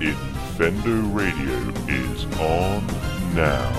Infendo Radio is on now.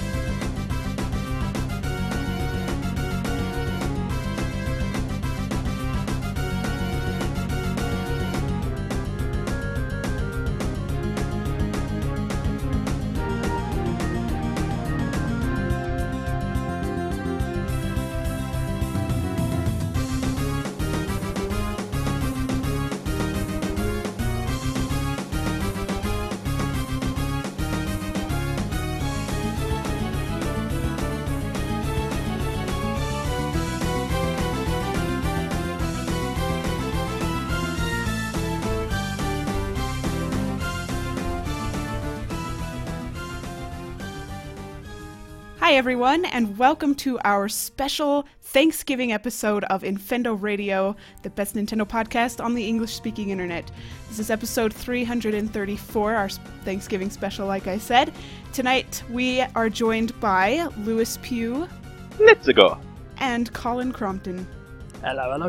Hi everyone, and welcome to our special Thanksgiving episode of Infendo Radio, the best Nintendo podcast on the English-speaking internet. This is episode 334, our Thanksgiving special, like I said. Tonight we are joined by Lewis Pugh. Let's go. And Colin Crompton. Hello.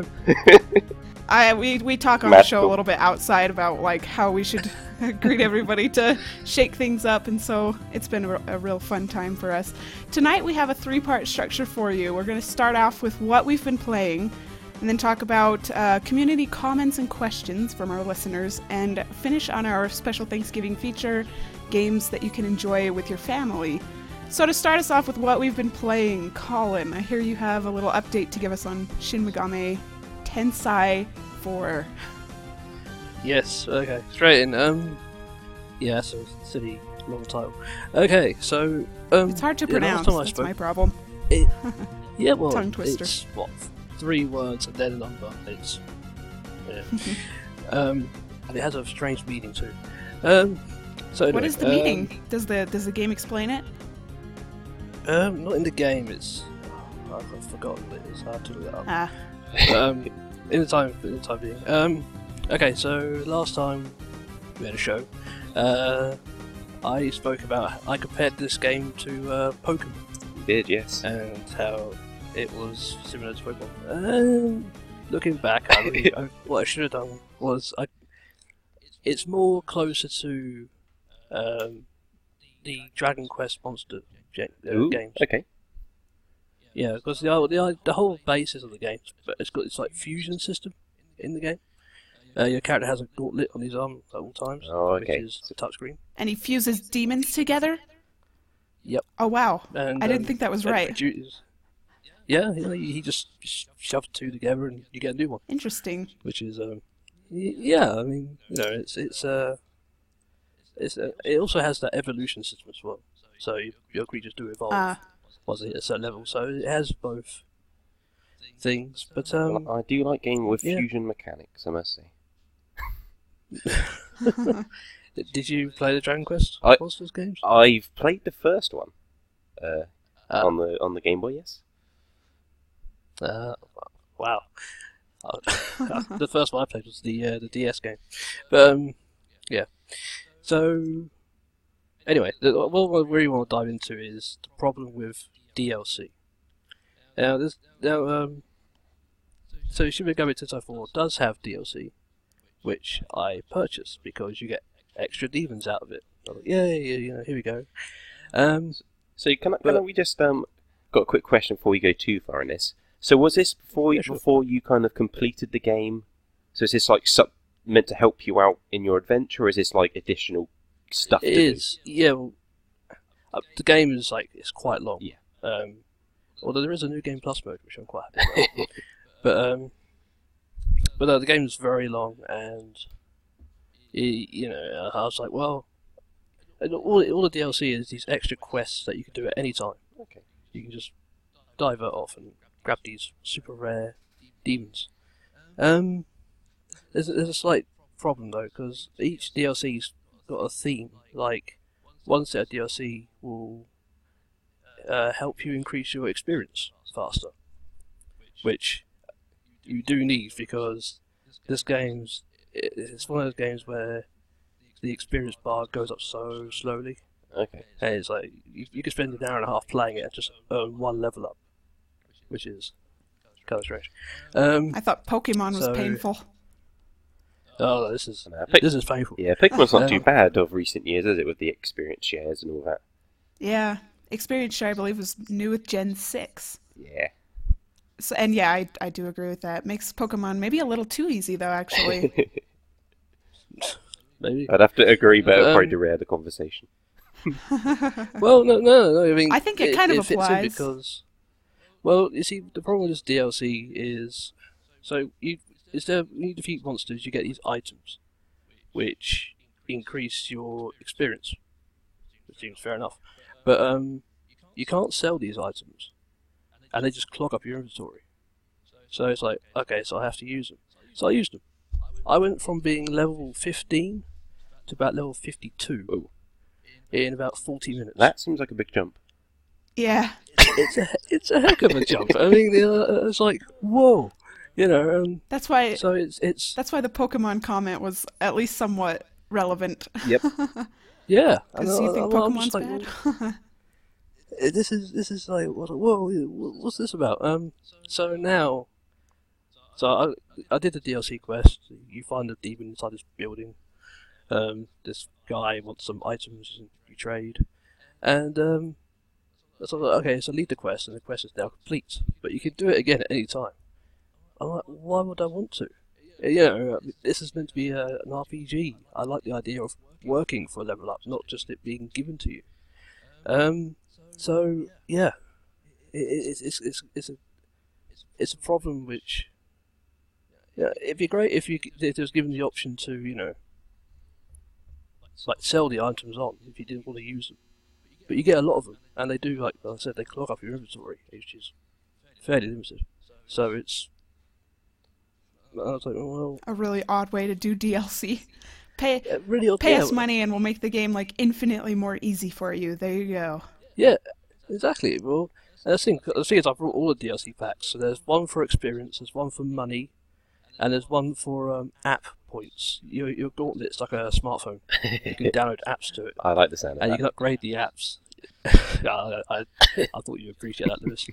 We talk on the show a little bit outside about like how we should greet everybody to shake things up, and so it's been a real fun time for us. Tonight we have a three-part structure for you. We're going to start off with what we've been playing, and then talk about community comments and questions from our listeners, and finish on our special Thanksgiving feature, games that you can enjoy with your family. So to start us off with what we've been playing, Colin, I hear you have a little update to give us on Shin Megami Tensei 4. Yes, okay, straight in. Yeah, so it's a silly long title. Okay, so it's hard to pronounce. That's my problem. Yeah, well, tongue twister. It's what 3 words and then a number. It's and it has a strange meaning too. So anyway, what is the meaning? Does the game explain it? Not in the game. It's I've forgotten what it is. I have to look it up. In the time being. Okay, so last time we had a show, I spoke about, I compared this game to Pokemon. You did, yes. And how it was similar to Pokemon. Looking back, what I should have done was, it's more closer to the Dragon Quest Monster games. Okay. Yeah, because the whole basis of the game, it's got this like fusion system in the game. Your character has a gauntlet on his arm at all times, which is the touchscreen. And he fuses demons together? Yep. Oh wow, and, I didn't think that was right. Yeah, he just shoves 2 together and you get a new one. Interesting. Which is, yeah, I mean, you know, it also has that evolution system as well. So your creatures do evolve once they hit a certain level. So it has both things, but I do like gaming with fusion mechanics, I must say. Did you play the Dragon Quest Monsters games? I've played the first one on the Game Boy. Yes. Wow. The first one I played was the DS game, but yeah. So anyway, what I really want to dive into is the problem with DLC. So Shin Megami Tensei 4 does have DLC, which I purchased because you get extra demons out of it. So, yay, here we go. So can we just got a quick question before we go too far in this? So was this before you kind of completed the game? So is this like meant to help you out in your adventure, or is this like additional stuff? It is. Yeah. Well, the game is it's quite long. Yeah. Although there is a new Game Plus mode, which I'm quite happy about. But the game is very long, and I was like, well, all the DLC is these extra quests that you can do at any time. Okay. You can just divert off and grab these super rare demons. There's a slight problem though, because each DLC's got a theme. Like one set of DLC will help you increase your experience faster, which you do need because this game's it's one of those games where the experience bar goes up so slowly. Okay. And it's like you could spend an hour and a half playing it and just earn 1 level up, which is kind of strange. I thought Pokemon was painful. Oh, this is painful. Yeah, Pokemon's not too bad of recent years, is it, with the experience shares and all that? Yeah, experience share I believe was new with Gen 6. Yeah. So, and yeah, I do agree with that. Makes Pokemon maybe a little too easy though, actually. Maybe. I'd have to agree, but it'll probably derail the conversation. Well, no. I mean, I think it kind of fits in applies. because, well, you see, the problem with this DLC is, so when you defeat monsters, you get these items, which increase your experience. Which seems fair enough, but you can't sell these items, and they just clog up your inventory. So it's like, okay, so I have to use them. So I used them. I went from being level 15 to about level 52. Ooh. In about 40 minutes. That seems like a big jump. Yeah. It's a heck of a jump. I mean, it's like, whoa, you know. That's why. So it's. That's why the Pokemon comment was at least somewhat relevant. Yep. Yeah. Because you think Pokemon's like, bad. This is like, whoa, what's this about? So now, I did the DLC quest. You find a demon inside this building. This guy wants some items and you trade, and so I was like, okay, so leave the quest, and the quest is now complete. But you can do it again at any time. I'm like, why would I want to? You know, this is meant to be an RPG. I like the idea of working for a level up, not just it being given to you. So yeah, it's a problem which, yeah, it'd be great if there was given the option to, you know, like sell the items on if you didn't want to use them. But you get a lot of them, and they do, like I said, they clog up your inventory, which is fairly limited. So it's, I was like, well, a really odd way to do DLC. Pay yeah, us money and we'll make the game like infinitely more easy for you. There you go. Yeah, exactly. Well, and the thing is, I brought all the DLC packs. So there's one for experience, there's one for money, and there's one for app points. Your gauntlet's like a smartphone. You can download apps to it. I like the sound of and that. You can upgrade the apps. I thought you'd appreciate that, Lewis.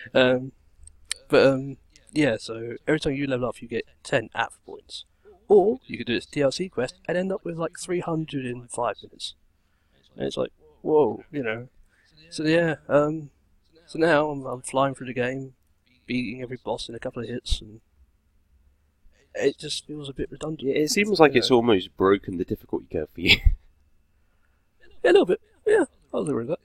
Yeah, so every time you level up, you get 10 app points. Or you could do this DLC quest and end up with like 300 in 5 minutes. And it's like, whoa, you know. So yeah, so now I'm flying through the game, beating every boss in a couple of hits, and it just feels a bit redundant. Yeah, it seems like it's almost broken the difficulty curve for you. Yeah, a little bit. Yeah, I'll agree with that.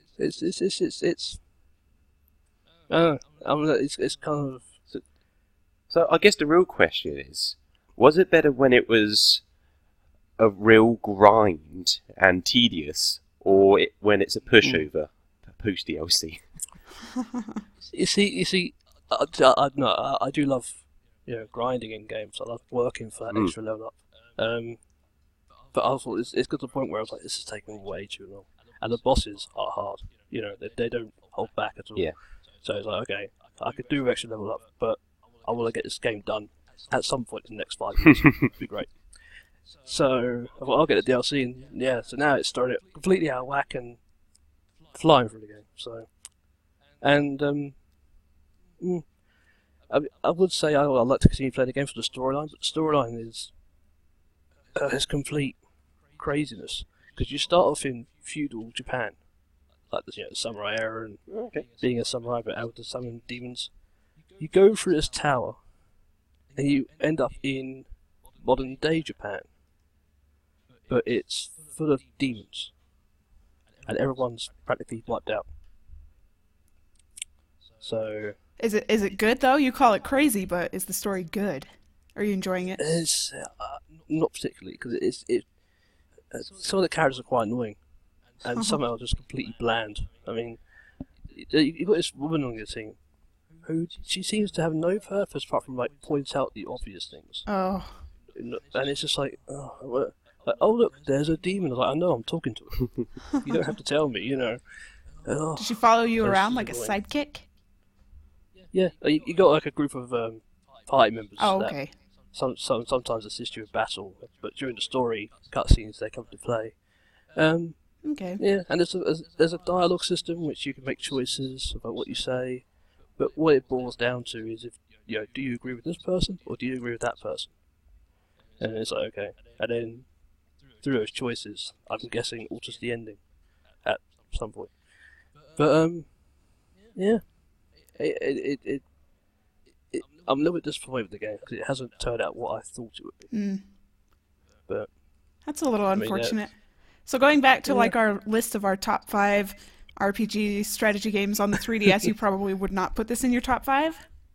It's kind of. So I guess the real question is, was it better when it was a real grind and tedious, or when it's a pushover post DLC? You see, I do love, you know, grinding in games. I love working for that extra level up. But I thought it's got to the point where I was like, this is taking way too long, and the bosses are hard. You know, they don't hold back at all. Yeah. So it's like, okay, I could do extra level up, but I want to get this game done at some point in the next 5 years. It'd be great. So I thought I'll get the DLC, and yeah, so now it's started completely out of whack and flying through the game. So, and I would say I'd like to continue playing the game for the storyline, but the storyline is complete craziness, because you start off in feudal Japan, like the samurai era, and being a samurai but able to summon demons. You go through this tower, and you end up in modern day Japan, but it's full of demons, and everyone's practically wiped out. So is it good though? You call it crazy, but is the story good? Are you enjoying it? It's not particularly, because some of the characters are quite annoying, and some are just completely bland. I mean, you've got this woman on your team who she seems to have no purpose apart from like point out the obvious things. Oh. And it's just like, oh look, there's a demon. I was like, I know, I'm talking to her. You don't have to tell me, you know. Does she follow you around like a sidekick? Yeah, you got like a group of party members. Oh, okay. Sometimes assist you with battle, but during the story cutscenes they come to play. Okay. Yeah, and there's a dialogue system which you can make choices about what you say, but what it boils down to is, if do you agree with this person or do you agree with that person? And it's like, okay. And then through those choices, I'm guessing alters the ending at some point. But yeah, I'm a little bit disappointed with the game because it hasn't turned out what I thought it would be. But that's a little unfortunate. So going back to like our list of our top 5 RPG strategy games on the 3DS, you probably would not put this in your top 5?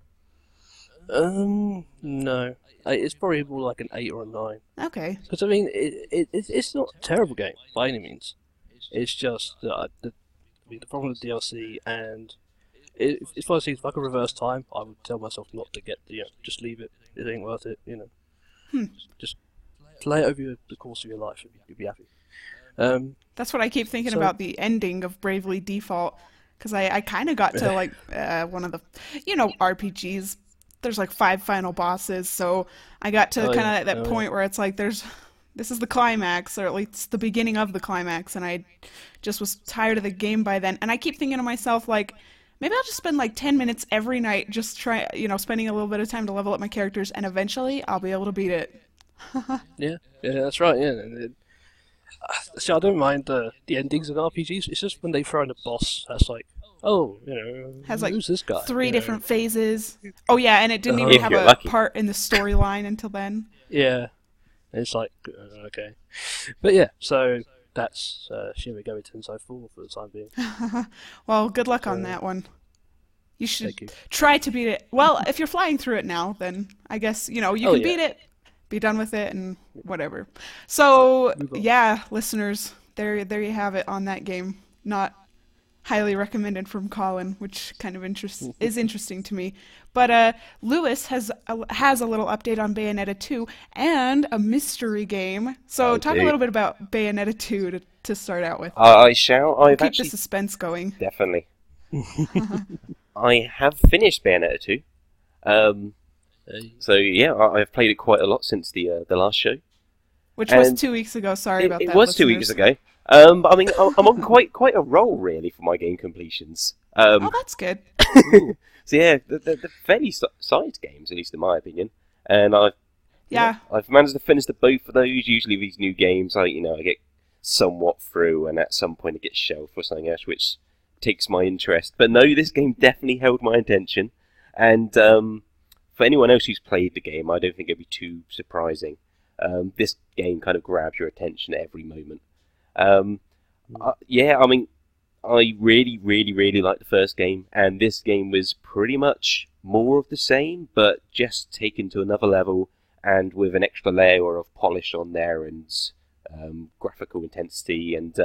No. It's probably more like an 8 or a 9. Okay. Because I mean, it's not a terrible game by any means. It's just the problem with DLC, and it's one of those things. If I could reverse time, I would tell myself not to get just leave it. It ain't worth it. Just play it over the course of your life, and you'll be happy. That's what I keep thinking about the ending of Bravely Default, because I kind of got to like one of the RPGs. There's like 5 final bosses, so I got to kind of that point where it's like this is the climax, or at least the beginning of the climax, and I just was tired of the game by then. And I keep thinking to myself, like, maybe I'll just spend like 10 minutes every night just spending a little bit of time to level up my characters, and eventually I'll be able to beat it. yeah, that's right. Yeah. See, I don't mind the endings in RPGs. It's just when they throw in a boss that's like, has like who's this guy? 3 different phases. Oh yeah, and it didn't even have a part in the storyline until then. Yeah, it's like okay, but yeah. So that's Shin Megami Tensei 4 for the time being. Well, good luck on that one. You should try to beat it. Well, if you're flying through it now, then I guess you can beat it, be done with it, and whatever. So yeah, listeners, there you have it on that game. Not highly recommended from Colin, which kind of is interesting to me. But Lewis has a little update on Bayonetta 2 and a mystery game. So talk a little bit about Bayonetta 2 to start out with. I shall. I've keep the suspense going. Definitely. I have finished Bayonetta 2. So yeah, I've played it quite a lot since the last show. Which was 2 weeks ago. Sorry about that. It was 2 weeks ago. But I mean, I'm on quite a roll really for my game completions. Oh, that's good. So yeah, they're fairly sized games, at least in my opinion. And I've managed to finish both of those. Usually these new games, I get somewhat through, and at some point it gets shelved for something else, which takes my interest. But no, this game definitely held my attention. And for anyone else who's played the game, I don't think it'd be too surprising. This game kind of grabs your attention at every moment. I mean, I really, really, really liked the first game, and this game was pretty much more of the same, but just taken to another level, and with an extra layer of polish on there, and graphical intensity, and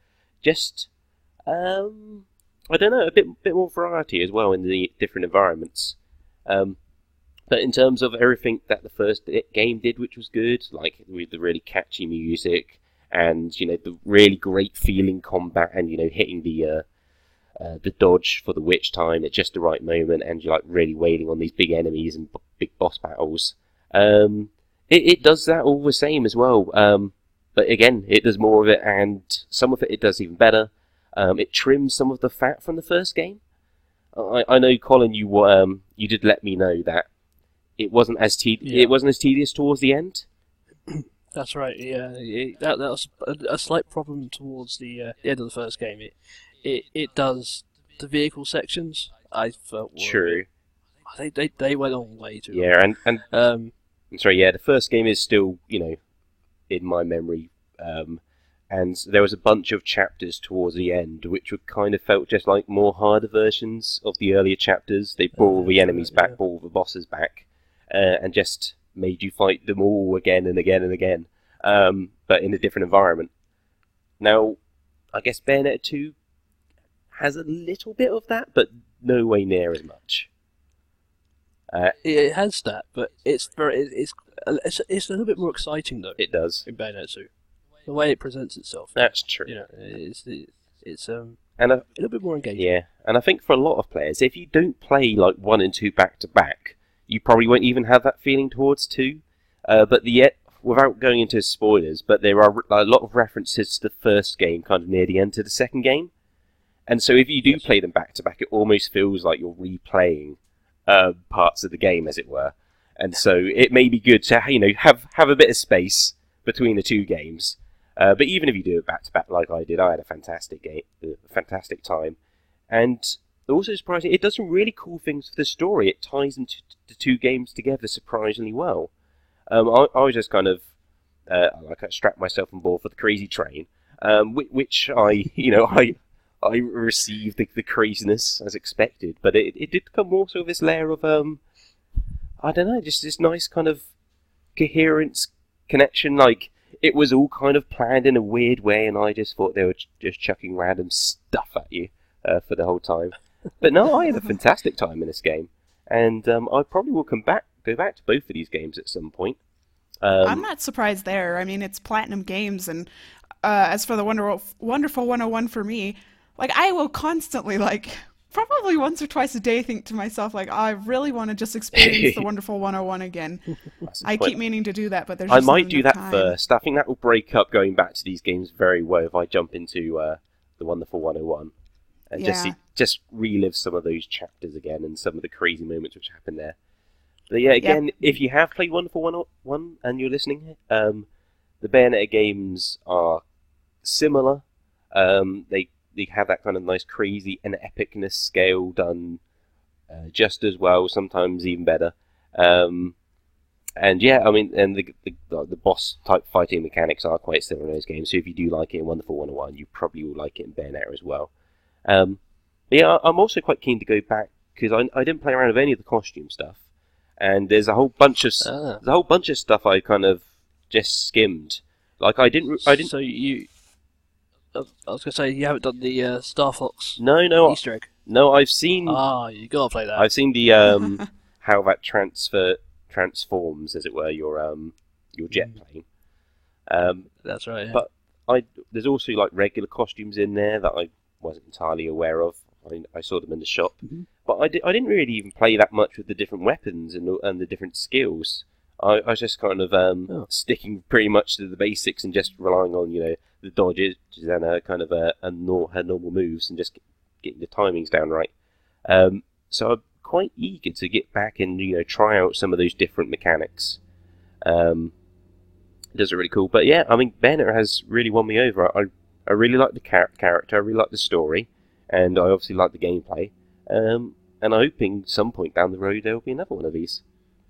I don't know, a bit more variety as well in the different environments. But in terms of everything that the first game did, which was good, like with the really catchy music, and the really great feeling combat, and hitting the dodge for the witch time at just the right moment, and you're like really wailing on these big enemies and big boss battles. It does that all the same as well. But again, it does more of it, and some of it does even better. It trims some of the fat from the first game. I know, Colin, you did let me know that it wasn't as tedious towards the end. That's right. Yeah, that was a slight problem towards the end of the first game. It does the vehicle sections. I felt true. They went on way too long. Yeah, and I'm sorry. Yeah, the first game is still in my memory. And there was a bunch of chapters towards the end which kind of felt just like more harder versions of the earlier chapters. They brought all the enemies back, brought all the bosses back, and just made you fight them all again and again and again, but in a different environment. Now, I guess Bayonetta 2 has a little bit of that, but no way near as much. It has that, but it's a little bit more exciting though. It does. In Bayonetta 2. The way it presents itself. That's true. It's and a little bit more engaging. Yeah, and I think for a lot of players, if you don't play like 1 and 2 back to back, you probably won't even have that feeling towards 2. But without going into spoilers, but there are a lot of references to the first game kind of near the end of the second game. And so if you do play them back to back, it almost feels like you're replaying parts of the game, as it were. and so it may be good to have a bit of space between the two games. But even if you do it back to back like I did, I had a fantastic time, and also surprisingly, it does some really cool things for the story. It ties the two games together surprisingly well. I was just kind of I strapped myself on board for the crazy train, which I received the craziness as expected, but it did come also with this layer of I don't know, just this nice kind of coherence, connection. Like, it was all kind of planned in a weird way, and I just thought they were just chucking random stuff at you for the whole time. But no, I had a fantastic time in this game, and I probably will go back to both of these games at some point. I'm not surprised there. I mean, it's Platinum Games, and as for the Wonderful 101 for me, like, I will constantly, like, probably once or twice a day think to myself, like, I really want to just experience the Wonderful 101 again. I keep meaning to do that, but there's just I might do that time. first. I think that will break up going back to these games very well if I jump into the Wonderful 101 and just relive some of those chapters again and some of the crazy moments which happened there. But yeah, again, if you have played Wonderful 101 and you're listening, the Bayonetta games are similar. They have that kind of nice crazy and epicness scale done just as well, sometimes even better. And yeah, I mean, and the boss type fighting mechanics are quite similar in those games. So if you do like it in Wonderful 101, you probably will like it in Bayonetta as well. But yeah, I'm also quite keen to go back because I didn't play around with any of the costume stuff, and there's a whole bunch of stuff I kind of just skimmed. Like I didn't. So you. I was going to say, you haven't done the Star Fox Easter egg? No, I've seen... you got to play that. I've seen the how that transforms, as it were, your jet plane. That's right, yeah. But there's also like regular costumes in there that I wasn't entirely aware of. I saw them in the shop. Mm-hmm. But I didn't really even play that much with the different weapons and the different skills. I was just kind of sticking pretty much to the basics and just relying on, the dodges and her normal moves and just getting the timings down right. So I'm quite eager to get back and try out some of those different mechanics. Those are really cool. But yeah, I mean, Bayonetta has really won me over. I really like the character, I really like the story, and I obviously like the gameplay. And I'm hoping some point down the road there will be another one of these.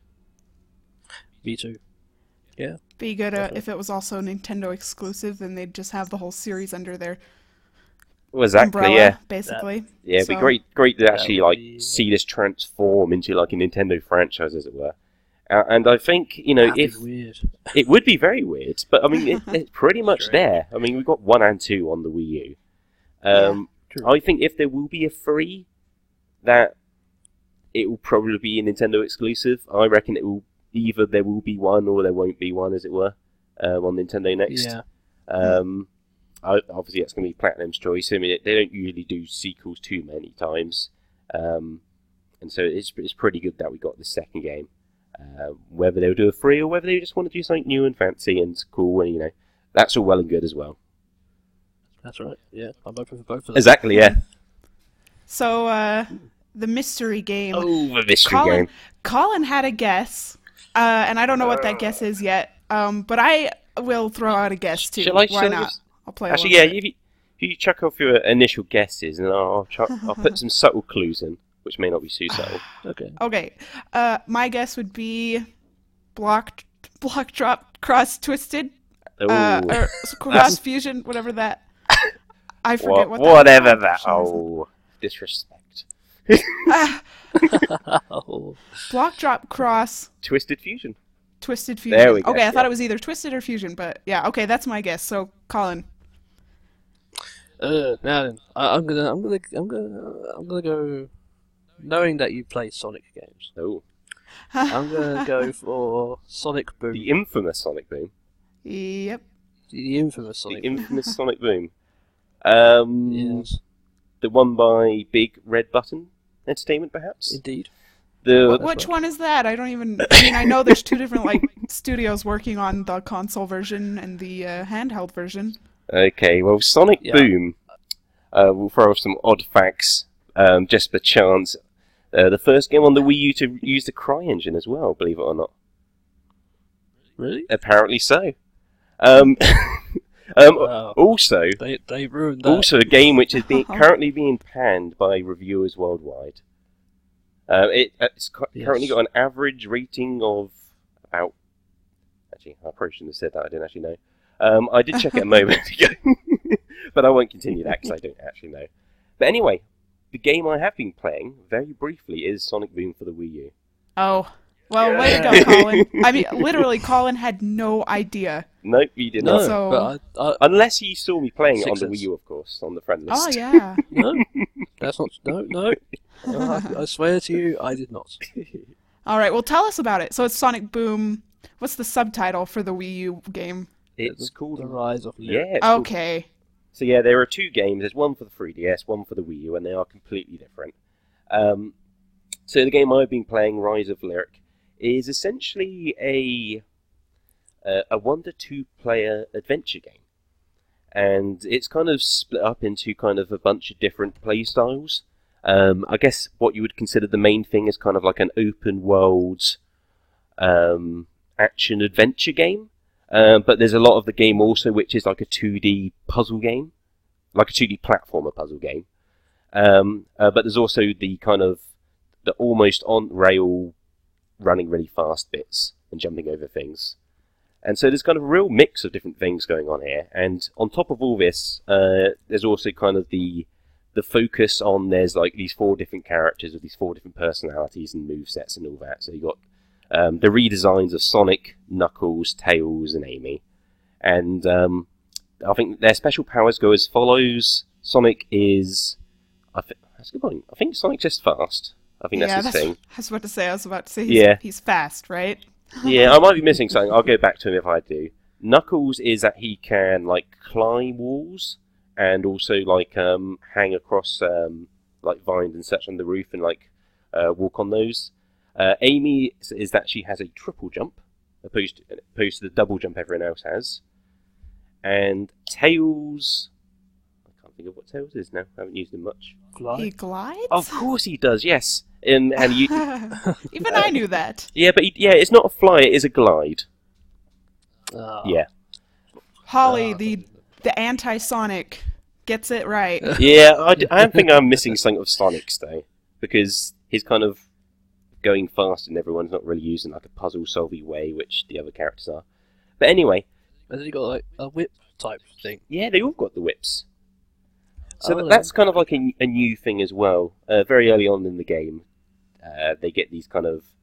Me too. Yeah. Be good if it was also Nintendo exclusive, then they'd just have the whole series under their umbrella, basically. It'd be great to actually see this transform into like a Nintendo franchise, as it were. And I think if weird. It would be very weird, but I mean it's pretty much there. I mean, we've got 1 and 2 on the Wii U. I think if there will be a 3, that it will probably be a Nintendo exclusive. I reckon it will. Either there will be one or there won't be one, as it were, on Nintendo Next. Yeah. Obviously, that's going to be Platinum's choice. I mean, they don't usually do sequels too many times, and so it's pretty good that we got the second game. Whether they'll do a 3 or whether they just want to do something new and fancy and cool, and that's all well and good as well. That's right. Yeah, I'm open for both of them. Exactly. Yeah. So the mystery game. Oh, the mystery game. Colin had a guess. And I don't know what that guess is yet, but I will throw out a guess too. Why not? I'll play. Actually, yeah. If you chuck off your initial guesses, and I'll put some subtle clues in, which may not be too subtle. Okay. My guess would be block drop cross twisted, or cross fusion, whatever that. I forget whatever that. Oh, disrespect. Block drop cross Twisted Fusion. There we go. Okay, I thought it was either Twisted or Fusion, but yeah, okay, that's my guess. So, Colin. Now then, I'm gonna go. Knowing that you play Sonic games, I'm gonna go for Sonic Boom. The infamous Sonic Boom. Yep. The infamous Sonic. The infamous Sonic Boom. Yes. The one by Big Red Button Entertainment, perhaps? Indeed. Which one is that? I don't even... I mean, I know there's 2 different studios working on the console version and the handheld version. Okay, well, Sonic Boom, we'll throw off some odd facts, just for chance. The first game on the Wii U to use the CryEngine as well, believe it or not. Really? Apparently so. Wow. Also, They ruined that. also a game which is currently being panned by reviewers worldwide. It's currently got an average rating of about... Actually, I probably shouldn't have said that. I didn't actually know. I did check it a moment ago, but I won't continue that because I don't actually know. But anyway, the game I have been playing, very briefly, is Sonic Boom for the Wii U. Oh, well, way to go, Colin. I mean, literally, Colin had no idea. Nope, you did No, not. So- but Unless you saw me playing it on the Success. Wii U, of course, on the friend list. Oh, yeah. no, that's not. No. I swear to you, I did not. All right, well, tell us about it. So it's Sonic Boom. What's the subtitle for the Wii U game? It's called... The Rise of Lyric. Yeah. It's called- Okay. So yeah, there are two games. There's one for the 3DS, one for the Wii U, and they are completely different. So the game I've been playing, Rise of Lyric, is essentially a 1 to 2 player adventure game. And it's kind of split up into kind of a bunch of different play styles. I guess what you would consider the main thing is kind of like an open world action adventure game. But there's a lot of the game also which is like a 2D puzzle game, like a 2D platformer puzzle game. But there's also the kind of the almost on rail, running really fast bits and jumping over things. And so there's kind of a real mix of different things going on here. And on top of all this, there's also kind of the focus on there's like these 4 different characters with these 4 different personalities and movesets and all that. So you got the redesigns of Sonic, Knuckles, Tails, and Amy. And I think their special powers go as follows. Sonic is... that's a good point. I think Sonic's just fast. I think that's his thing. I was about to say, he's fast, right? Yeah, I might be missing something. I'll go back to him if I do. Knuckles is that he can, like, climb walls and also, like, hang across, like, vines and such on the roof and, like, walk on those. Amy is that she has a triple jump, opposed to the double jump everyone else has. And Tails... I can't think of what Tails is now. I haven't used him much. He glides? Of course he does, yes. And you... Even I knew that. Yeah, but it's not a fly, it is a glide. Yeah. Holly, the anti-Sonic, gets it right. Yeah, I think I'm missing something of Sonic's, though. Because he's kind of going fast and everyone's not really using like a puzzle-solving way, which the other characters are. But anyway... Has he got like a whip type thing? Yeah, they all got the whips. So that's kind of like a new thing as well. Very early on in the game, they get these kind of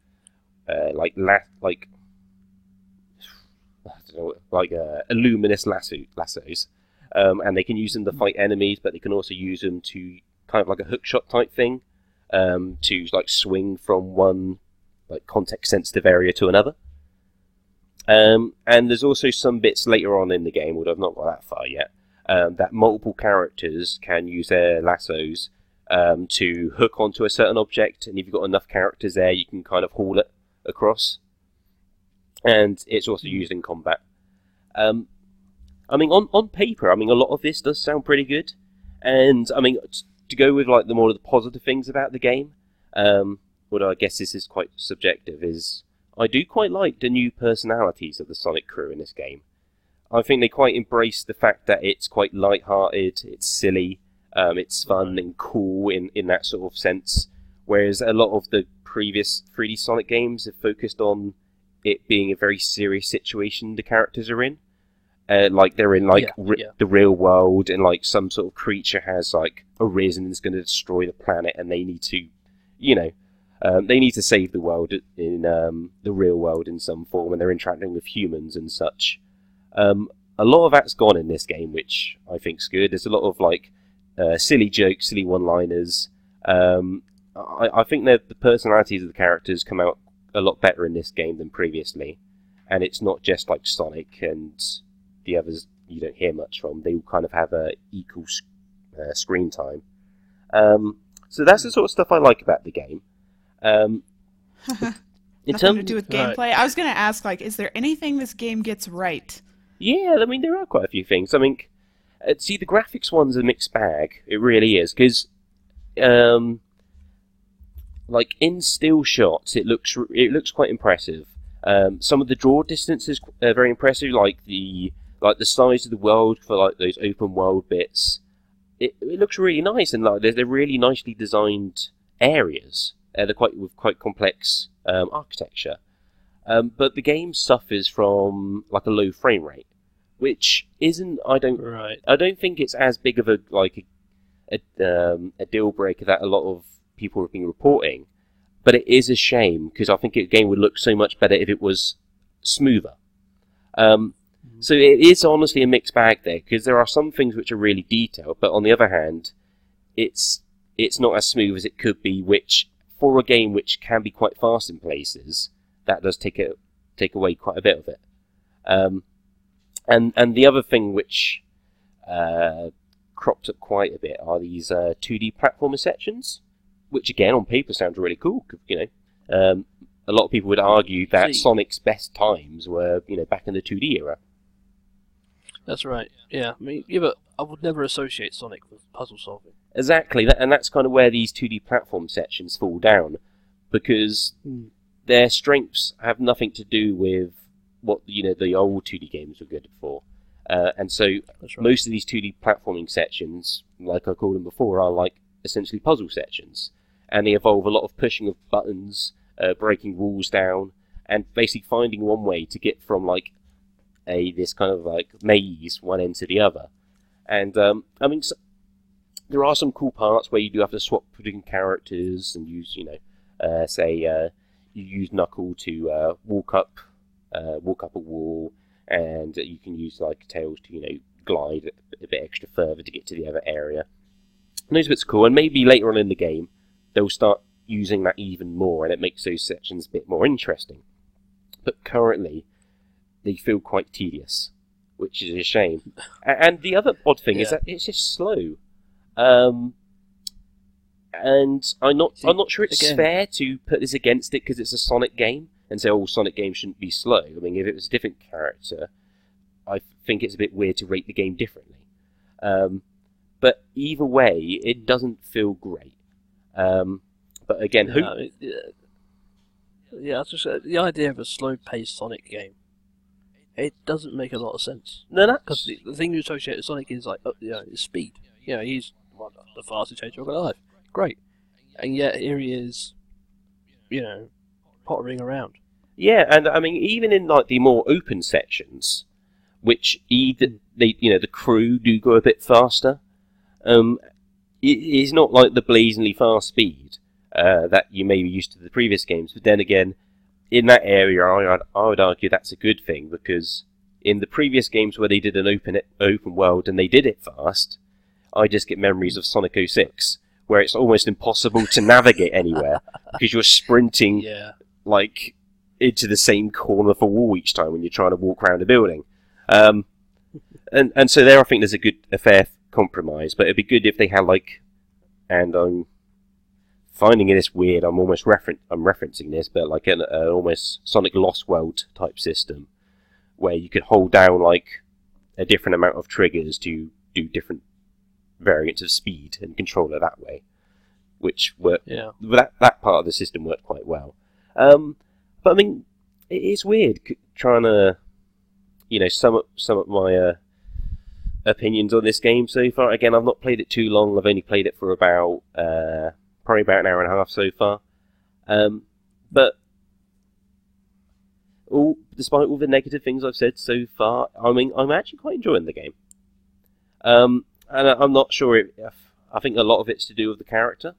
luminous lassos, and they can use them to fight enemies, but they can also use them to kind of like a hookshot type thing, to like swing from one like context-sensitive area to another. And there's also some bits later on in the game, although I've not got that far yet. That multiple characters can use their lassos to hook onto a certain object, and if you've got enough characters there, you can kind of haul it across. And it's also used in combat. I mean, on paper, I mean, a lot of this does sound pretty good. And, I mean, to go with like the more of the positive things about the game, although I guess this is quite subjective, is I do quite like the new personalities of the Sonic crew in this game. I think they quite embrace the fact that it's quite light-hearted, it's silly, it's fun and cool in that sort of sense. Whereas a lot of the previous 3D Sonic games have focused on it being a very serious situation the characters are in. Like they're in like the real world, and like some sort of creature has like arisen and is going to destroy the planet, and they need to, they need to save the world in the real world in some form, and they're interacting with humans and such. A lot of that's gone in this game, which I think's good. There's a lot of like silly jokes, silly one-liners. I think that the personalities of the characters come out a lot better in this game than previously, and it's not just like Sonic and the others you don't hear much from. They all kind of have a equal screen time. So that's the sort of stuff I like about the game. Nothing to do with gameplay. I was going to ask, like, is there anything this game gets right? Yeah, I mean, there are quite a few things. I mean, see, the graphics one's a mixed bag. It really is, because like in still shots, it looks quite impressive. Some of the draw distances are very impressive, like the size of the world for like those open world bits. It looks really nice, and like they're really nicely designed areas. They're quite complex architecture. But the game suffers from like a low frame rate, which isn't. I don't think it's as big of a deal breaker that a lot of people have been reporting. But it is a shame, because I think the game would look so much better if it was smoother. So it is honestly a mixed bag there, because there are some things which are really detailed, but on the other hand, it's not as smooth as it could be, which, for a game which can be quite fast in places, that does take away quite a bit of it. And the other thing which crops up quite a bit are these 2D platformer sections, which again on paper sounds really cool. A lot of people would argue that Sonic's best times were back in the 2D era. That's right. Yeah, but I would never associate Sonic with puzzle solving. Exactly, and that's kind of where these 2D platform sections fall down, because their strengths have nothing to do with what the old 2D games were good for. And so most of these 2D platforming sections, like I called them before, are like essentially puzzle sections, and they involve a lot of pushing of buttons, breaking walls down, and basically finding one way to get from like this kind of like maze one end to the other. And there are some cool parts where you do have to swap between characters and use you use Knuckle to walk up a wall, and you can use like Tails to glide a bit extra further to get to the other area. And those bits are cool, and maybe later on in the game they'll start using that even more, and it makes those sections a bit more interesting. But currently they feel quite tedious, which is a shame. And the other odd thing is that it's just slow. And I'm not sure it's fair to put this against it because it's a Sonic game and say, Sonic games shouldn't be slow. I mean, if it was a different character, I think it's a bit weird to rate the game differently. But either way, it doesn't feel great. But again, the idea of a slow-paced Sonic game, it doesn't make a lot of sense. No, because the thing you associate with Sonic is like, is speed. He's the fastest hedgehog alive. Great, and yet here he is, pottering around. Yeah, and I mean, even in like the more open sections, which either the crew do go a bit faster. It's not like the blazingly fast speed that you may be used to the previous games, but then again, in that area, I would argue that's a good thing, because in the previous games where they did an open world and they did it fast, I just get memories of Sonic 06, where it's almost impossible to navigate anywhere because you're sprinting like into the same corner of a wall each time when you're trying to walk around a building. And so there, I think there's a fair compromise, but it'd be good if they had and I'm finding this weird. I'm referencing this, but like an almost Sonic Lost World type system, where you could hold down like a different amount of triggers to do different variants of speed and control it that way, which worked. Yeah, that part of the system worked quite well. But I mean, it is weird trying to sum up my opinions on this game so far. Again, I've not played it too long. I've only played it for about probably about an hour and a half so far. But despite all the negative things I've said so far, I mean, I'm actually quite enjoying the game. And I'm not sure if I think a lot of it's to do with the character.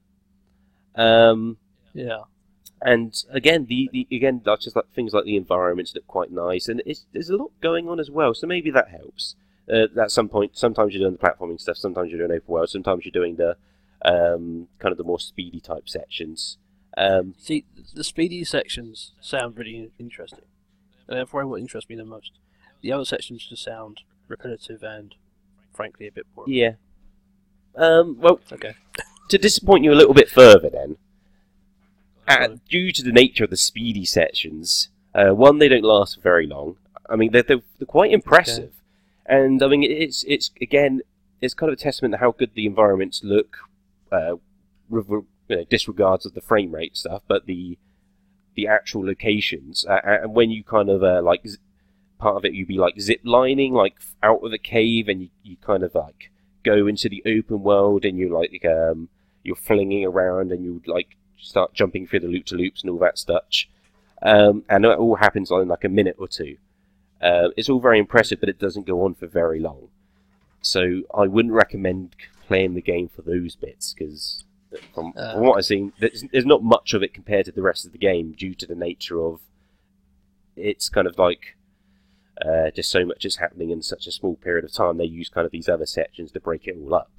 Yeah. And again, that's just like things like the environments look quite nice, and there's a lot going on as well. So maybe that helps. At some point, sometimes you're doing the platforming stuff, sometimes you're doing open world, sometimes you're doing the kind of the more speedy type sections. See, the speedy sections sound really interesting, and they're probably what interests me the most. The other sections just sound repetitive and, frankly, a bit boring. Yeah. Well, okay. To disappoint you a little bit further, then, due to the nature of the speedy sections, one, they don't last very long. I mean, they're quite impressive. Okay. And I mean, it's kind of a testament to how good the environments look, disregards of the frame rate stuff, but the actual locations, and when you kind of part of it, you'd be like zip lining like out of a cave, and you kind of like go into the open world, and you're flinging around, and you like start jumping through the loop-to-loops and all that stuff, and it all happens in like a minute or two. It's all very impressive, but it doesn't go on for very long. So I wouldn't recommend playing the game for those bits, because from what I've seen, there's not much of it compared to the rest of the game, due to the nature of it's kind of like just so much is happening in such a small period of time. They use kind of these other sections to break it all up.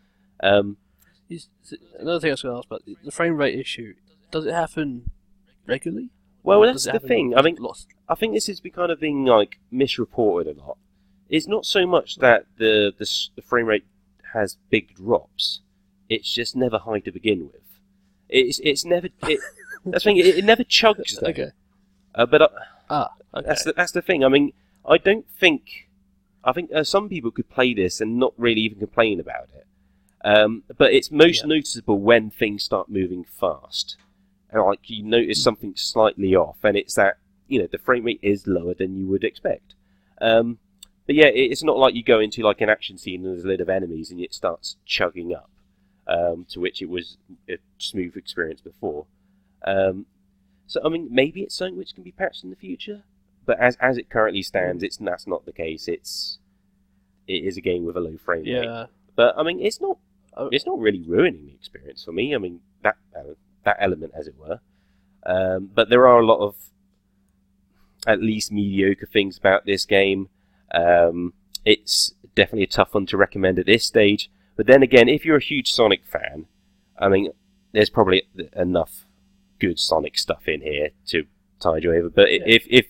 Another thing I was going to ask about the frame rate issue. Does it happen regularly? Well, that's the thing. I think this is kind of being like misreported a lot. It's not so much that the frame rate has big drops. It's just never high to begin with. It's never. That's the thing. It never chugs though. Okay. Okay. Okay. That's the thing. I mean, I think some people could play this and not really even complain about it. But it's most noticeable when things start moving fast, and like you notice something slightly off, and it's that the frame rate is lower than you would expect. But yeah, it's not like you go into like an action scene and there's a load of enemies and it starts chugging up, to which it was a smooth experience before. So I mean, maybe it's something which can be patched in the future, but as it currently stands, that's not the case. It is a game with a low frame rate. Yeah. But I mean, it's not really ruining the experience for me. I mean, that element, as it were. But there are a lot of at least mediocre things about this game. It's definitely a tough one to recommend at this stage. But then again, if you're a huge Sonic fan, I mean, there's probably enough good Sonic stuff in here to tide you over. But if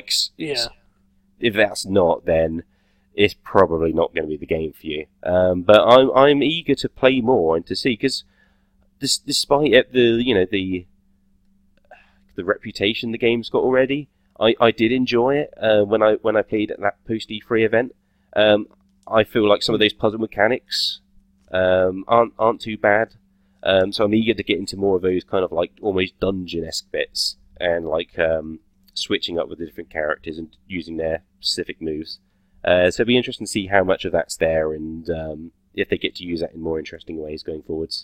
that's not, then it's probably not going to be the game for you. But I'm eager to play more and to see, because despite the reputation the game's got already, I did enjoy it when I played at that post E3 event. I feel like some of those puzzle mechanics aren't too bad. So I'm eager to get into more of those kind of like almost dungeon-esque bits, and like switching up with the different characters and using their specific moves. So it'll be interesting to see how much of that's there, and if they get to use that in more interesting ways going forwards.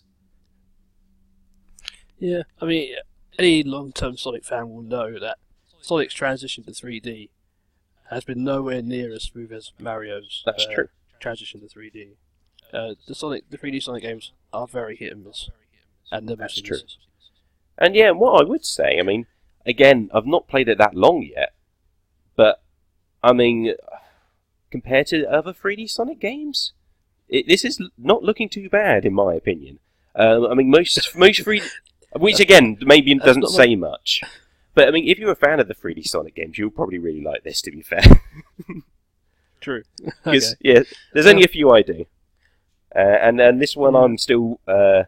Yeah, I mean, any long-term Sonic fan will know that Sonic's transition to 3D has been nowhere near as smooth as Mario's true. Transition to 3D. The 3D Sonic games are very hit and miss, and never That's seen true. misses. And yeah, what I would say, I mean, again, I've not played it that long yet, but I mean, compared to other 3D Sonic games, this is not looking too bad in my opinion. I mean, most 3D, which again maybe doesn't say much, but I mean, if you're a fan of the 3D Sonic games, you'll probably really like this. To be fair, True. because yeah, there's only a few I do, and this one I'm still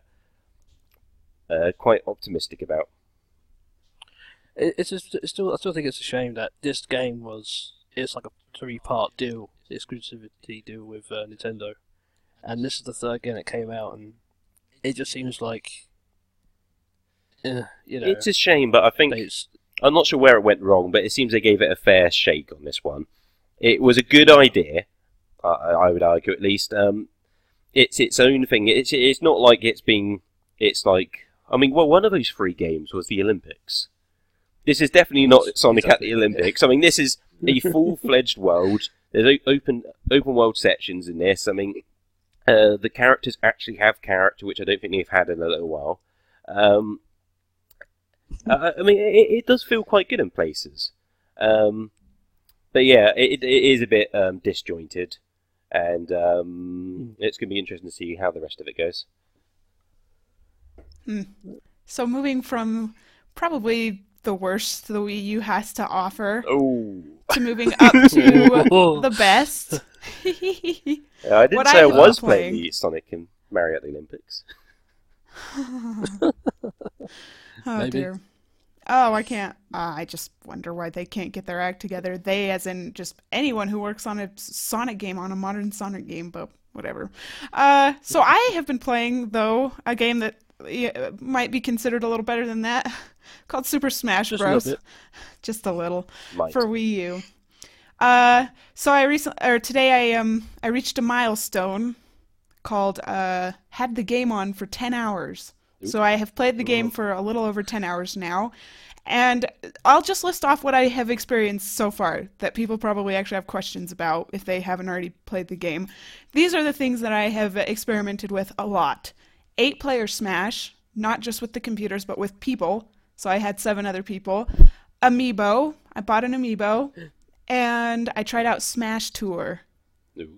quite optimistic about. I still think it's a shame that this game it's like a 3-part deal, exclusivity deal with Nintendo, and this is the third game that came out, and it just seems like, it's a shame, but I think I'm not sure where it went wrong, but it seems they gave it a fair shake on this one. It was a good idea, I would argue at least. It's its own thing. It's not like it's like, I mean, well, one of those 3 games was the Olympics. This is definitely not Sonic at the Olympics. I mean, this is a full-fledged world. There's open world sections in this. I mean, the characters actually have character, which I don't think they've had in a little while. I mean, it does feel quite good in places. But yeah, it is a bit disjointed, and it's going to be interesting to see how the rest of it goes. So moving from probably the worst the Wii U has to offer to moving up to the best. I didn't say I was playing the Sonic and Mario at the Olympics. Oh dear. Oh, I can't. I just wonder why they can't get their act together. They, as in just anyone who works on a Sonic game, on a modern Sonic game, but whatever. So I have been playing, though, a game that might be considered a little better than that, called Super Smash Just Bros. a little bit. Just a little Might. for Wii U. So today I reached a milestone called had the game on for 10 hours. So I have played the game for a little over 10 hours now. And I'll just list off what I have experienced so far that people probably actually have questions about if they haven't already played the game. These are the things that I have experimented with a lot. 8-player Smash, not just with the computers, but with people. So I had 7 other people. Amiibo. I bought an Amiibo. And I tried out Smash Tour. Ooh.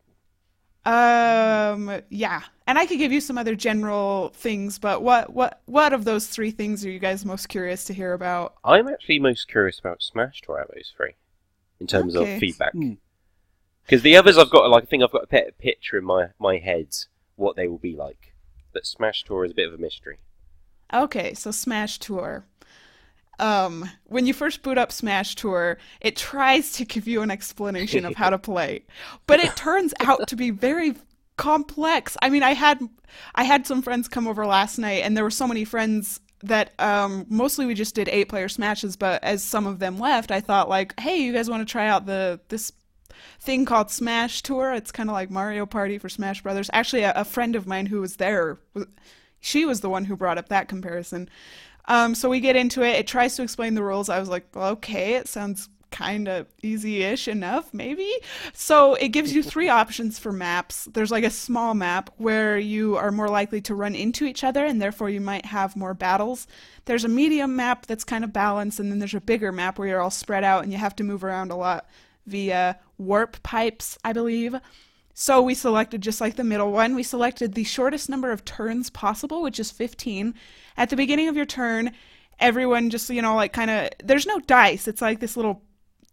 Yeah. And I could give you some other general things, but what of those 3 things are you guys most curious to hear about? I'm actually most curious about Smash Tour out of those 3, in terms of feedback. Because the others, I think I've got a picture in my head what they will be like. But Smash Tour is a bit of a mystery. Okay, so Smash Tour. When you first boot up Smash Tour, it tries to give you an explanation of how to play, but it turns out to be very complex. I mean, I had some friends come over last night, and there were so many friends that mostly we just did 8-player Smashes, but as some of them left, I thought like, hey, you guys want to try out this thing called Smash Tour? It's kind of like Mario Party for Smash Brothers. Actually, a friend of mine who was there, she was the one who brought up that comparison. So we get into it. It tries to explain the rules. I was like, well, okay, it sounds kind of easy-ish enough, maybe? So it gives you 3 options for maps. There's like a small map where you are more likely to run into each other, and therefore you might have more battles. There's a medium map that's kind of balanced, and then there's a bigger map where you're all spread out and you have to move around a lot via warp pipes, I believe. So we selected just like the middle one. We selected the shortest number of turns possible, which is 15. At the beginning of your turn, everyone just, like kind of, there's no dice. It's like this little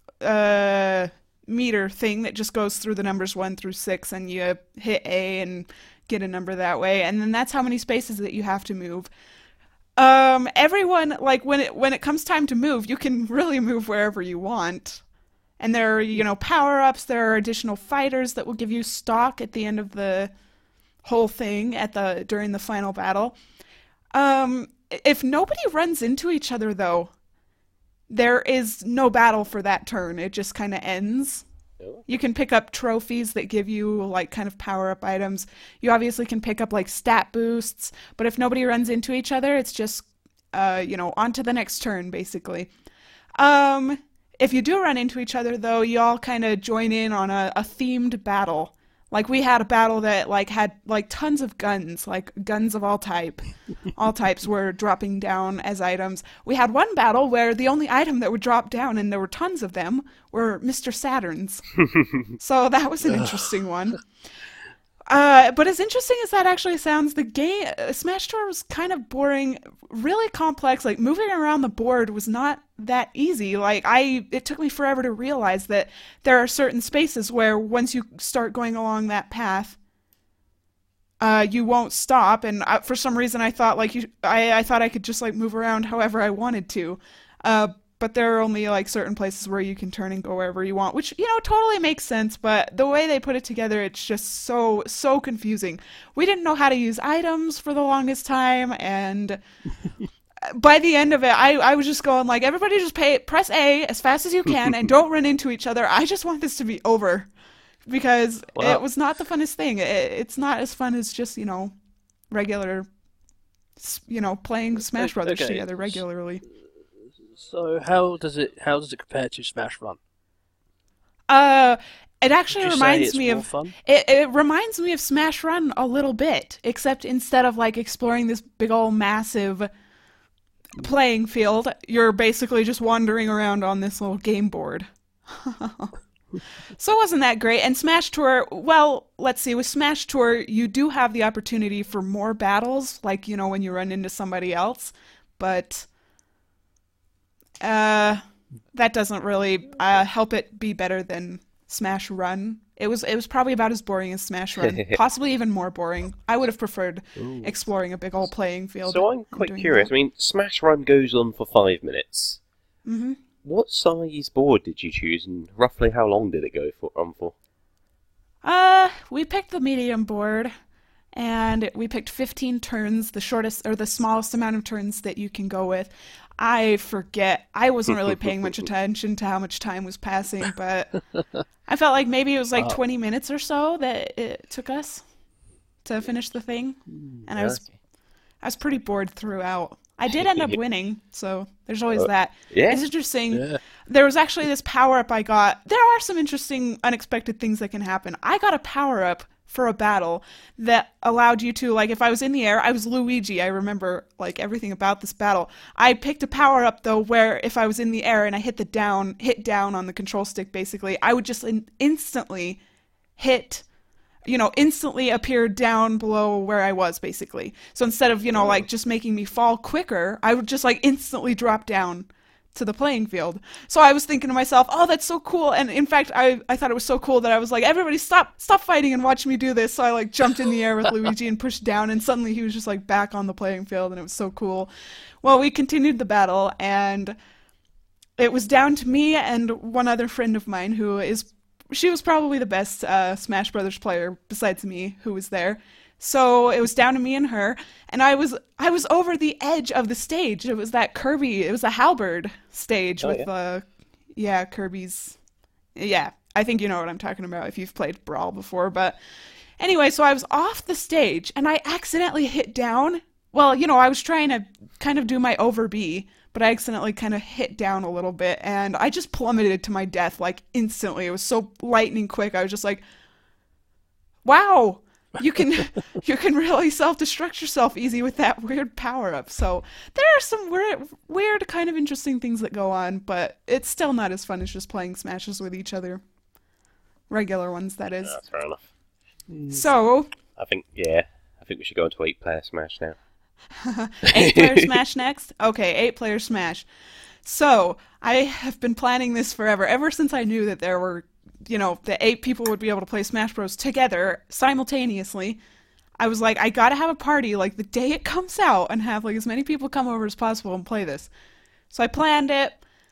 meter thing that just goes through the numbers 1 through 6, and you hit A and get a number that way. And then that's how many spaces that you have to move. Everyone, like when it comes time to move, you can really move wherever you want. And there are, power-ups, there are additional fighters that will give you stock at the end of the whole thing during the final battle. If nobody runs into each other, though, there is no battle for that turn. It just kind of ends. Oh. You can pick up trophies that give you, like, kind of power-up items. You obviously can pick up, like, stat boosts. But if nobody runs into each other, it's just, on to the next turn, basically. If you do run into each other, though, you all kind of join in on a themed battle. Like, we had a battle that, like, had, like, tons of guns, like, guns of all types were dropping down as items. We had one battle where the only item that would drop down, and there were tons of them, were Mr. Saturns. So that was an interesting one. But as interesting as that actually sounds, the game, Smash Tour was kind of boring, really complex. Like, moving around the board was not that easy. Like, it took me forever to realize that there are certain spaces where once you start going along that path, you won't stop. And for some reason, I thought I thought I could just like move around however I wanted to. But there are only like certain places where you can turn and go wherever you want, which, totally makes sense. But the way they put it together, it's just so confusing. We didn't know how to use items for the longest time. And by the end of it, I was just going like, everybody just press A as fast as you can and don't run into each other. I just want this to be over because it was not the funnest thing. It's not as fun as just, regular, playing Smash Brothers together regularly. So how does it compare to Smash Run? It actually reminds me of fun? It reminds me of Smash Run a little bit, except instead of like exploring this big old massive playing field, you're basically just wandering around on this little game board. So it wasn't that great. And Smash Tour, well, let's see, with Smash Tour, you do have the opportunity for more battles, like, when you run into somebody else, but that doesn't really help it be better than Smash Run. It was probably about as boring as Smash Run, possibly even more boring. I would have preferred exploring a big old playing field. So I'm quite curious. That. I mean, Smash Run goes on for 5 minutes. Mm-hmm. What size board did you choose, and roughly how long did it go on for? We picked the medium board. and we picked 15 turns, the shortest or the smallest amount of turns that you can go with. I forget. I wasn't really paying much attention to how much time was passing, but I felt like maybe it was like 20 minutes or so that it took us to finish the thing, and I was pretty bored throughout. I did end up winning, so there's always that. Yeah. It's interesting. Yeah. There was actually this power-up I got. There are some interesting, unexpected things that can happen. I got a power-up for a battle that allowed you to, like, if I was in the air, I was Luigi. I remember, like, everything about this battle. I picked a power-up, though, where if I was in the air and I hit down on the control stick, basically, I would just instantly instantly appear down below where I was, basically. So instead of, like, just making me fall quicker, I would just, like, instantly drop down to the playing field. So I was thinking to myself, oh, that's so cool. And in fact, I thought it was so cool that I was like, everybody stop fighting and watch me do this. So I, like, jumped in the air with Luigi and pushed down, and suddenly he was just, like, back on the playing field, and it was so cool. Well, we continued the battle, and it was down to me and one other friend of mine she was probably the best Smash Brothers player besides me who was there. So it was down to me and her, and I was over the edge of the stage. It was that Kirby, it was a halberd stage with Kirby's. Yeah, I think you know what I'm talking about if you've played Brawl before. But anyway, so I was off the stage, and I accidentally hit down. Well, I was trying to kind of do my over B, but I accidentally kind of hit down a little bit, and I just plummeted to my death, like, instantly. It was so lightning quick. I was just like, wow, you can really self-destruct yourself easy with that weird power-up. So there are some weird kind of interesting things that go on, but it's still not as fun as just playing Smashes with each other. Regular ones, that is. Yeah, that's fair enough. So I think we should go into 8-player Smash now. 8-player Smash next? Okay, 8-player Smash. So, I have been planning this forever. Ever since I knew that there were, that 8 people would be able to play Smash Bros. Together, simultaneously, I was like, I gotta have a party, like, the day it comes out, and have, like, as many people come over as possible and play this. So I planned it.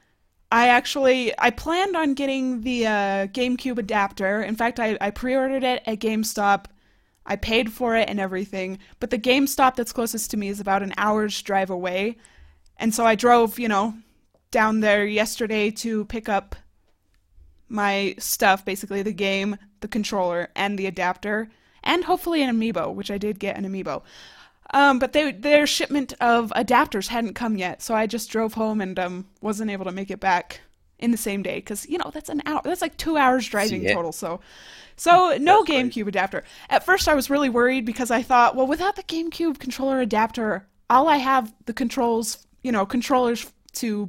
I planned on getting the GameCube adapter. In fact, I pre-ordered it at GameStop. I paid for it and everything, but the GameStop that's closest to me is about an hour's drive away. And so I drove, down there yesterday to pick up my stuff, basically the game, the controller, and the adapter, and hopefully an amiibo, which I did get an amiibo. But their shipment of adapters hadn't come yet, so I just drove home and wasn't able to make it back in the same day, because, that's an hour. That's like 2 hours driving total, So no GameCube adapter. At first I was really worried because I thought, well, without the GameCube controller adapter, all I have the controllers to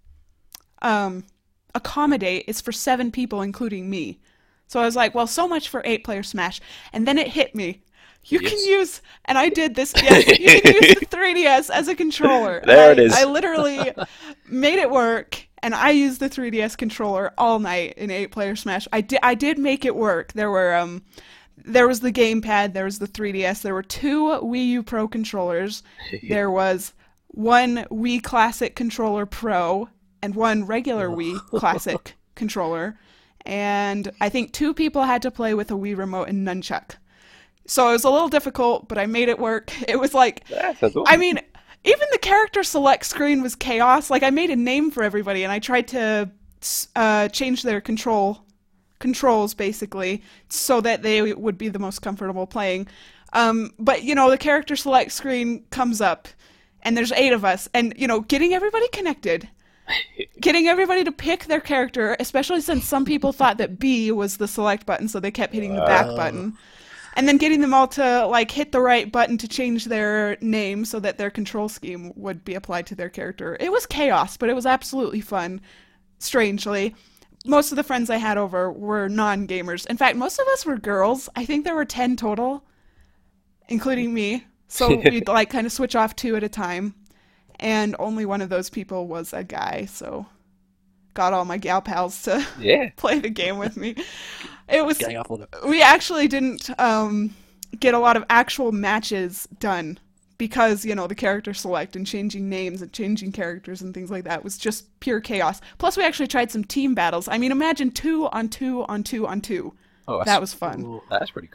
accommodate is for 7 people, including me. So I was like, well, so much for 8-player Smash. And then it hit me. You can use, and I did this, yes, you can use the 3DS as a controller. There it is. I literally made it work, and I used the 3DS controller all night in 8-player Smash. I did make it work. There was the gamepad, there was the 3DS, there were 2 Wii U Pro controllers, there was 1 Wii Classic Controller Pro, and 1 regular Wii Classic controller, and I think 2 people had to play with a Wii Remote and Nunchuck. So it was a little difficult, but I made it work. It was like, I mean, even the character select screen was chaos. Like, I made a name for everybody, and I tried to change their controls, basically, so that they would be the most comfortable playing. But, the character select screen comes up, and there's 8 of us, and, getting everybody connected, getting everybody to pick their character, especially since some people thought that B was the select button, so they kept hitting the back button. And then getting them all to, like, hit the right button to change their name so that their control scheme would be applied to their character. It was chaos, but it was absolutely fun, strangely. Most of the friends I had over were non-gamers. In fact, most of us were girls. I think there were 10 total, including me. So we'd, like, kind of switch off 2 at a time. And only one of those people was a guy, so got all my gal pals to play the game with me. We actually didn't get a lot of actual matches done because, the character select and changing names and changing characters and things like that was just pure chaos. Plus, we actually tried some team battles. I mean, imagine 2 on 2 on 2 on 2. Oh, that was fun. Ooh, that's pretty cool.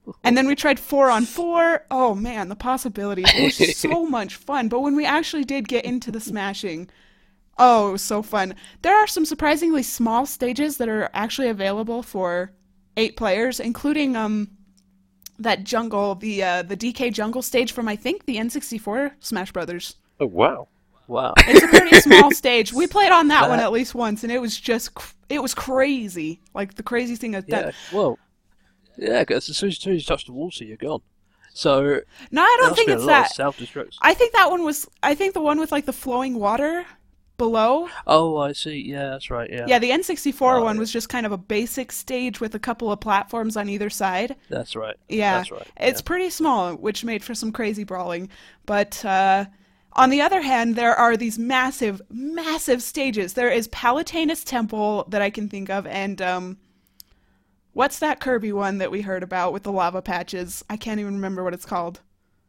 And then we tried 4-on-4. Oh man, the possibilities. It was so much fun. But when we actually did get into the smashing, oh, it was so fun. There are some surprisingly small stages that are actually available for 8 players, including that jungle, the DK jungle stage from, I think, the N64 Smash Brothers. Oh, wow. Wow. It's a pretty small stage. We played on that one at least once, and it was just, it was crazy. Like, the craziest thing I've done. Well, yeah, because as soon as you touch the water, you're gone. So no, I don't think it's that. Self-destruct. I think that one was, I think the one with, like, the flowing water below. Oh, I see. Yeah, that's right. Yeah. Yeah, the N64 one was just kind of a basic stage with a couple of platforms on either side. That's right. Yeah, that's right. It's pretty small, which made for some crazy brawling. But on the other hand, there are these massive, massive stages. There is Palatinus Temple that I can think of, and what's that Kirby one that we heard about with the lava patches? I can't even remember what it's called.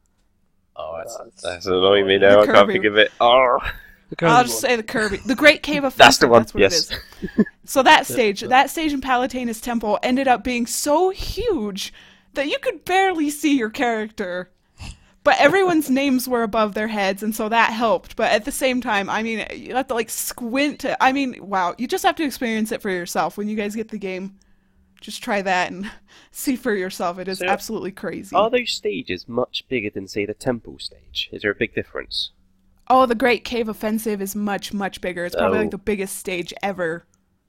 Oh, that's annoying me now. I can't think of it. Oh. I'll just say the Kirby. The Great Cave Offensive. That's the one, that's what yes. it is. So that stage in Palatinus Temple ended up being so huge that you could barely see your character. But everyone's names were above their heads, and so that helped. But at the same time, I mean, you have to, like, squint. I mean, wow. You just have to experience it for yourself. When you guys get the game, just try that and see for yourself. It is absolutely crazy. Are those stages much bigger than, say, the temple stage? Is there a big difference? Oh, the Great Cave Offensive is much, much bigger. It's probably like the biggest stage ever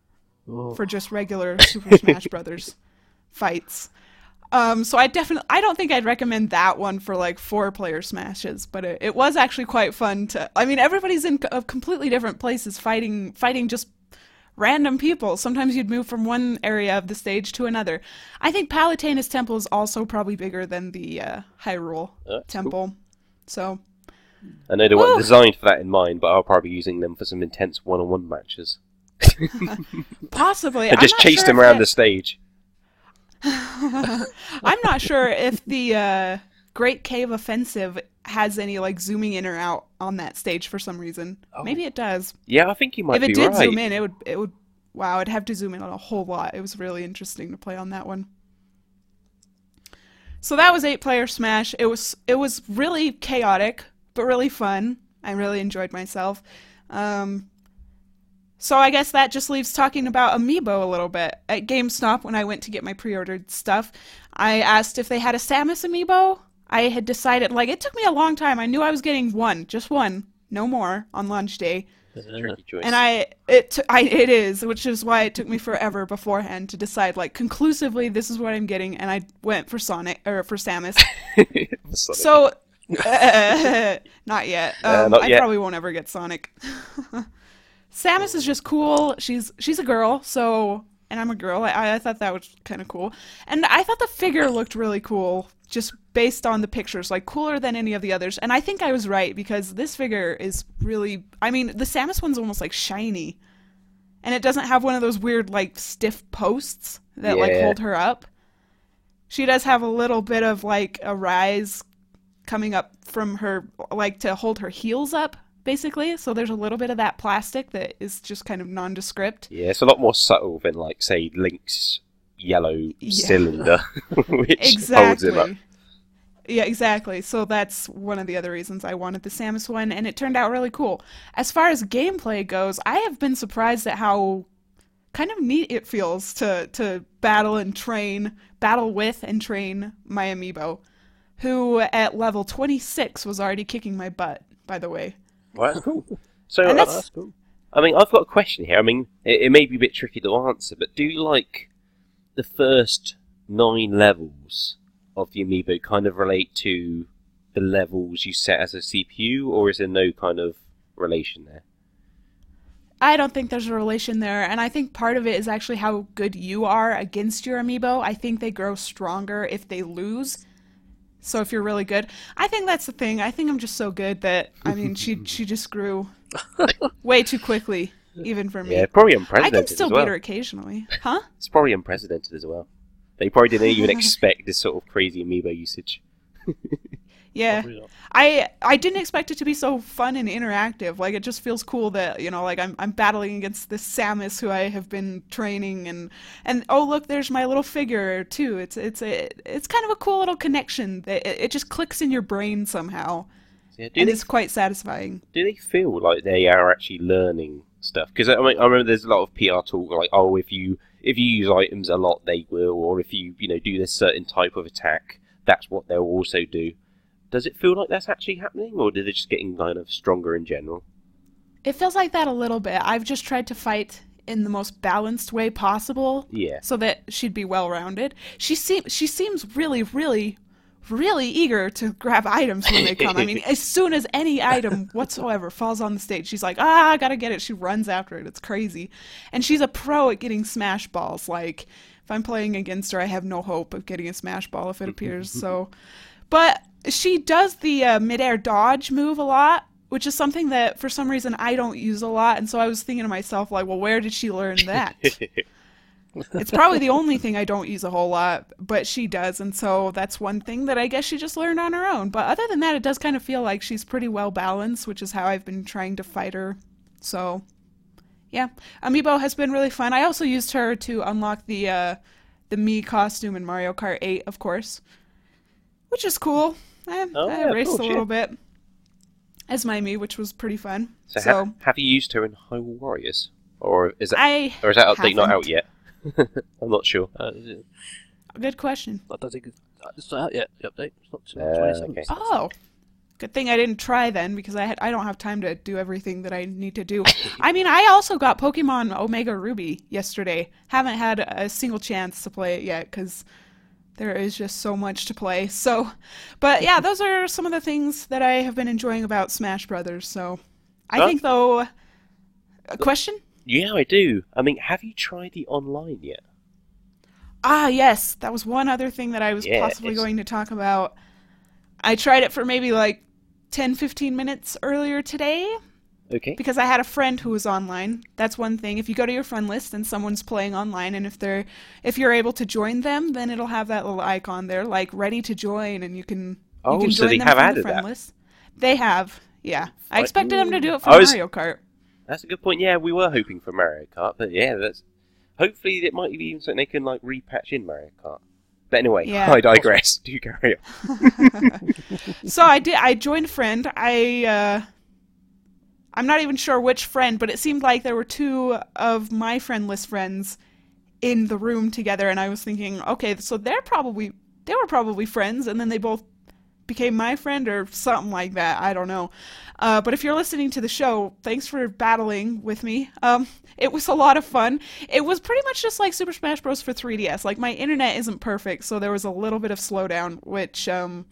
for just regular Super Smash Brothers fights. So I don't think I'd recommend that one for like 4-player smashes, but it was actually quite fun to. I mean, everybody's in completely different places fighting just random people. Sometimes you'd move from one area of the stage to another. I think Palatinus Temple is also probably bigger than the Hyrule Temple. Cool. So. I know they weren't designed for that in mind, but I'll probably be using them for some intense one-on-one matches. Possibly. And just chase them around the stage. I'm not sure if the Great Cave Offensive has any like zooming in or out on that stage for some reason. Oh. Maybe it does. Yeah, I think you might be right. If it did zoom in, it would. Wow, it'd have to zoom in on a whole lot. It was really interesting to play on that one. So that was 8-player Smash. It was really chaotic, but really fun. I really enjoyed myself. So I guess that just leaves talking about Amiibo a little bit. At GameStop, when I went to get my pre-ordered stuff, I asked if they had a Samus Amiibo. I had decided, like, it took me a long time. I knew I was getting one, just one, no more, on launch day. Tricky choice. And it is, which is why it took me forever beforehand to decide, like, conclusively, this is what I'm getting, and I went for Samus. So, not yet. Not yet. I probably won't ever get Sonic. Samus is just cool. She's a girl, so, and I'm a girl. I thought that was kind of cool. And I thought the figure looked really cool, just based on the pictures, like cooler than any of the others. And I think I was right, because this figure is really, I mean, the Samus one's almost like shiny. And it doesn't have one of those weird, like, stiff posts that, like, hold her up. She does have a little bit of, like, a rise coming up from her, like, to hold her heels up, basically. So there's a little bit of that plastic that is just kind of nondescript. Yeah, it's a lot more subtle than, like, say, Link's yellow cylinder, which holds him up. Yeah, exactly. So that's one of the other reasons I wanted the Samus one, and it turned out really cool. As far as gameplay goes, I have been surprised at how kind of neat it feels to battle with and train my Amiibo, who at level 26 was already kicking my butt, by the way. Well, that's cool. So, that's cool. I mean, I've got a question here. I mean, it may be a bit tricky to answer, but do you like the first 9 levels of the Amiibo kind of relate to the levels you set as a CPU, or is there no kind of relation there? I don't think there's a relation there, and I think part of it is actually how good you are against your Amiibo. I think they grow stronger if they lose. So if you're really good, I think that's the thing. I think I'm just so good that, I mean, she just grew way too quickly, even for me. Yeah, probably unprecedented. I can still beat her occasionally. Huh? It's probably unprecedented as well. They probably didn't even expect this sort of crazy Amiibo usage. Yeah. Probably not. I didn't expect it to be so fun and interactive. Like it just feels cool that, like I'm battling against this Samus who I have been training and oh look, there's my little figure too. It's kind of a cool little connection that it just clicks in your brain somehow. Yeah, And it's quite satisfying. do they feel like they are actually learning stuff? Because I remember there's a lot of PR talk like, oh, if you use items a lot, they will, or if you do this certain type of attack, that's what they'll also do. Does it feel like that's actually happening, or are they just getting kind of stronger in general? It feels like that a little bit. I've just tried to fight in the most balanced way possible. Yeah. So that she'd be well-rounded. She seems really, really, really eager to grab items when they come. I mean, as soon as any item whatsoever falls on the stage, she's like, I gotta get it. She runs after it. It's crazy. And she's a pro at getting smash balls. Like, if I'm playing against her, I have no hope of getting a smash ball if it appears. But she does the mid-air dodge move a lot, which is something that for some reason I don't use a lot. And so I was thinking to myself, like, well, where did she learn that? It's probably the only thing I don't use a whole lot, but she does. And so that's one thing that I guess she just learned on her own. But other than that, it does kind of feel like she's pretty well balanced, which is how I've been trying to fight her. So, yeah. Amiibo has been really fun. I also used her to unlock the Mii costume in Mario Kart 8, of course, which is cool. I raced a little bit as my Mii, which was pretty fun. So have you used her in Hyrule Warriors? Or is that update not out yet? I'm not sure. Good question. I don't think it's not out yet, the update. It's not till 27th. Okay. Oh, good thing I didn't try then, because I don't have time to do everything that I need to do. I mean, I also got Pokemon Omega Ruby yesterday. Haven't had a single chance to play it yet, because there is just so much to play. So, but yeah, those are some of the things that I have been enjoying about Smash Brothers. So, I think though, a question? Yeah, I do. I mean, have you tried the online yet? Ah, yes. That was one other thing that I was possibly going to talk about. I tried it for maybe like 10, 15 minutes earlier today. Okay. Because I had a friend who was online. That's one thing. If you go to your friend list and someone's playing online, and if you're able to join them, then it'll have that little icon there, like ready to join, and you can join so they them have from added the friend that. list. They have, yeah. I expected them to do it for Mario Kart. That's a good point. Yeah, we were hoping for Mario Kart, but yeah, hopefully it might be even something they can like repatch in Mario Kart. But anyway, I digress. Do carry on. So I joined a friend. I'm not even sure which friend, but it seemed like there were two of my friend list friends in the room together, and I was thinking, okay, so they were probably friends, and then they both became my friend or something like that. I don't know. But if you're listening to the show, thanks for battling with me. It was a lot of fun. It was pretty much just like Super Smash Bros. For 3DS. Like, my internet isn't perfect, so there was a little bit of slowdown, which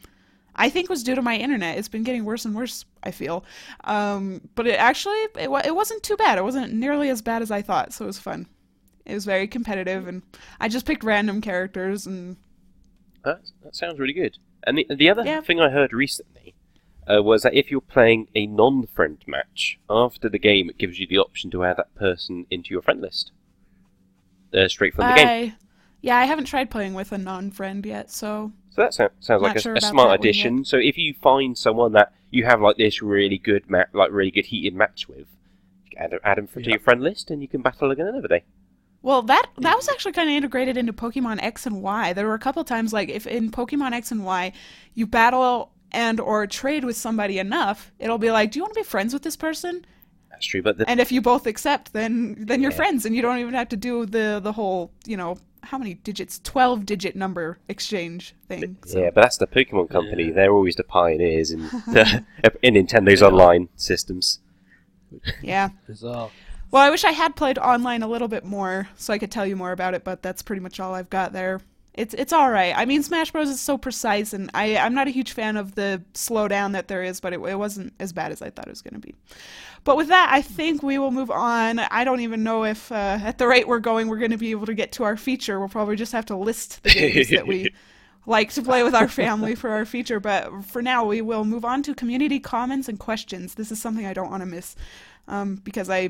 I think was due to my internet. It's been getting worse and worse, I feel. But it wasn't too bad. It wasn't nearly as bad as I thought, so it was fun. It was very competitive, and I just picked random characters. And that sounds really good. And the other thing I heard recently was that if you're playing a non-friend match, after the game it gives you the option to add that person into your friend list. Straight from the game. Yeah, I haven't tried playing with a non-friend yet, so... So that sounds like a smart addition. So if you find someone that you have like this really good really good heated match with, you can add them to your friend list and you can battle again another day. Well, that was actually kind of integrated into Pokemon X and Y. There were a couple times, like, if in Pokemon X and Y, you battle and or trade with somebody enough, it'll be like, do you want to be friends with this person? That's true, but... And if you both accept, then you're friends, and you don't even have to do the whole, how many digits? 12-digit number exchange thing. So. Yeah, but that's the Pokemon Company. Yeah. They're always the pioneers in Nintendo's online systems. Yeah. Bizarre. Well, I wish I had played online a little bit more so I could tell you more about it, but that's pretty much all I've got there. It's all right. I mean, Smash Bros. Is so precise, and I'm not a huge fan of the slowdown that there is, but it wasn't as bad as I thought it was going to be. But with that, I think we will move on. I don't even know if, at the rate we're going, we're going to be able to get to our feature. We'll probably just have to list the games that we like to play with our family for our feature. But for now, we will move on to community comments and questions. This is something I don't want to miss, because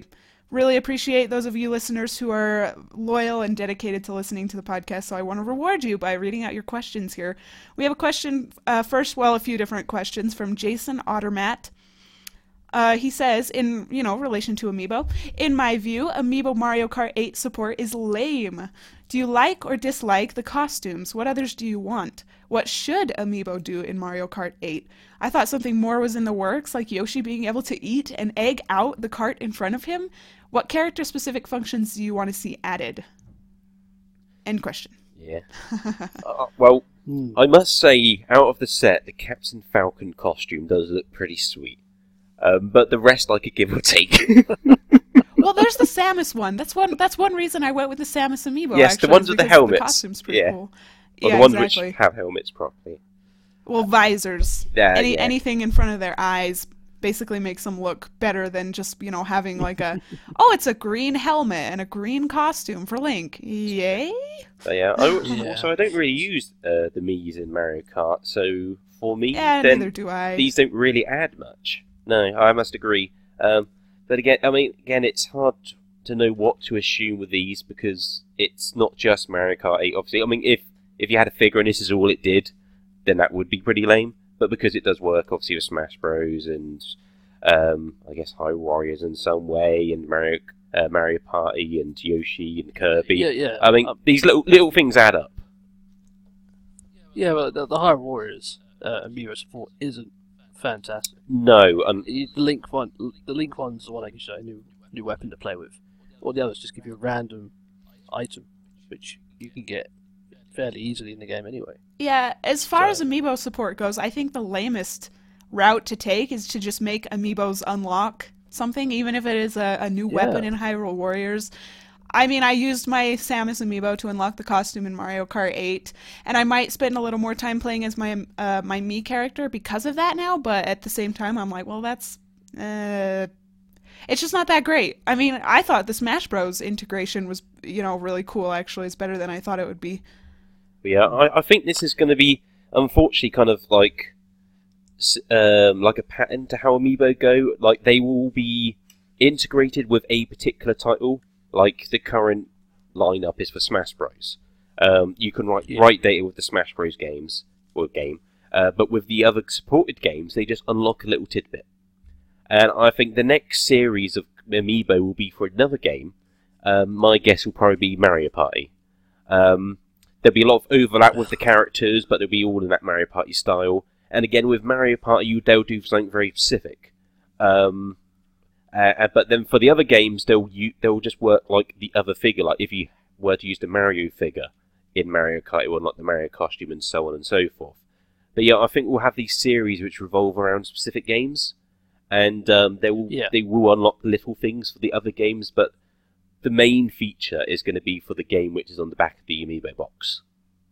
really appreciate those of you listeners who are loyal and dedicated to listening to the podcast, so I want to reward you by reading out your questions here. We have a question first, well, a few different questions from Jason Ottermatt. He says, in relation to Amiibo, in my view, Amiibo Mario Kart 8 support is lame. Do you like or dislike the costumes? What others do you want? What should Amiibo do in Mario Kart 8? I thought something more was in the works, like Yoshi being able to eat and egg out the cart in front of him. What character-specific functions do you want to see added? End question. Yeah. Well, I must say, out of the set, the Captain Falcon costume does look pretty sweet. But the rest I could give or take. Well, there's the Samus one. That's one reason I went with the Samus Amiibo. Yes, actually, the ones with the helmets. The costume's pretty cool. Or yeah, the ones exactly. which have helmets properly. Well, visors. Yeah, Anything in front of their eyes basically makes them look better than just, having like a, it's a green helmet and a green costume for Link. Yay? So, also, I don't really use the Miis in Mario Kart, so for me, neither do I. These don't really add much. No, I must agree. But again, it's hard to know what to assume with these because it's not just Mario Kart 8. Obviously, if you had a figure and this is all it did, then that would be pretty lame. But because it does work, obviously, with Smash Bros. And I guess Hyrule Warriors in some way, and Mario Party and Yoshi and Kirby. Yeah. These little things add up. Yeah, but the Hyrule Warriors Amiibo support isn't fantastic. No, the Link one's the one I can show a new weapon to play with. All the others just give you a random item, which you can get fairly easily in the game anyway. Yeah, as far as Amiibo support goes, I think the lamest route to take is to just make Amiibos unlock something, even if it is a new weapon in Hyrule Warriors. I used my Samus Amiibo to unlock the costume in Mario Kart 8, and I might spend a little more time playing as my Mii character because of that now, but at the same time, I'm like, well, that's... it's just not that great. I thought the Smash Bros. Integration was, really cool, actually. It's better than I thought it would be. Yeah, I think this is going to be, unfortunately, kind of like a pattern to how Amiibo go. Like, they will be integrated with a particular title. Like the current lineup is for Smash Bros. You can write data with the Smash Bros. Game, but with the other supported games, they just unlock a little tidbit. And I think the next series of Amiibo will be for another game. My guess will probably be Mario Party. There'll be a lot of overlap with the characters, but they'll be all in that Mario Party style. And again, with Mario Party, they'll do something very specific. But then for the other games, they'll just work like the other figure. Like if you were to use the Mario figure in Mario Kart, it will unlock the Mario costume and so on and so forth. But yeah, I think we'll have these series which revolve around specific games, and they will unlock little things for the other games. But the main feature is going to be for the game which is on the back of the Amiibo box.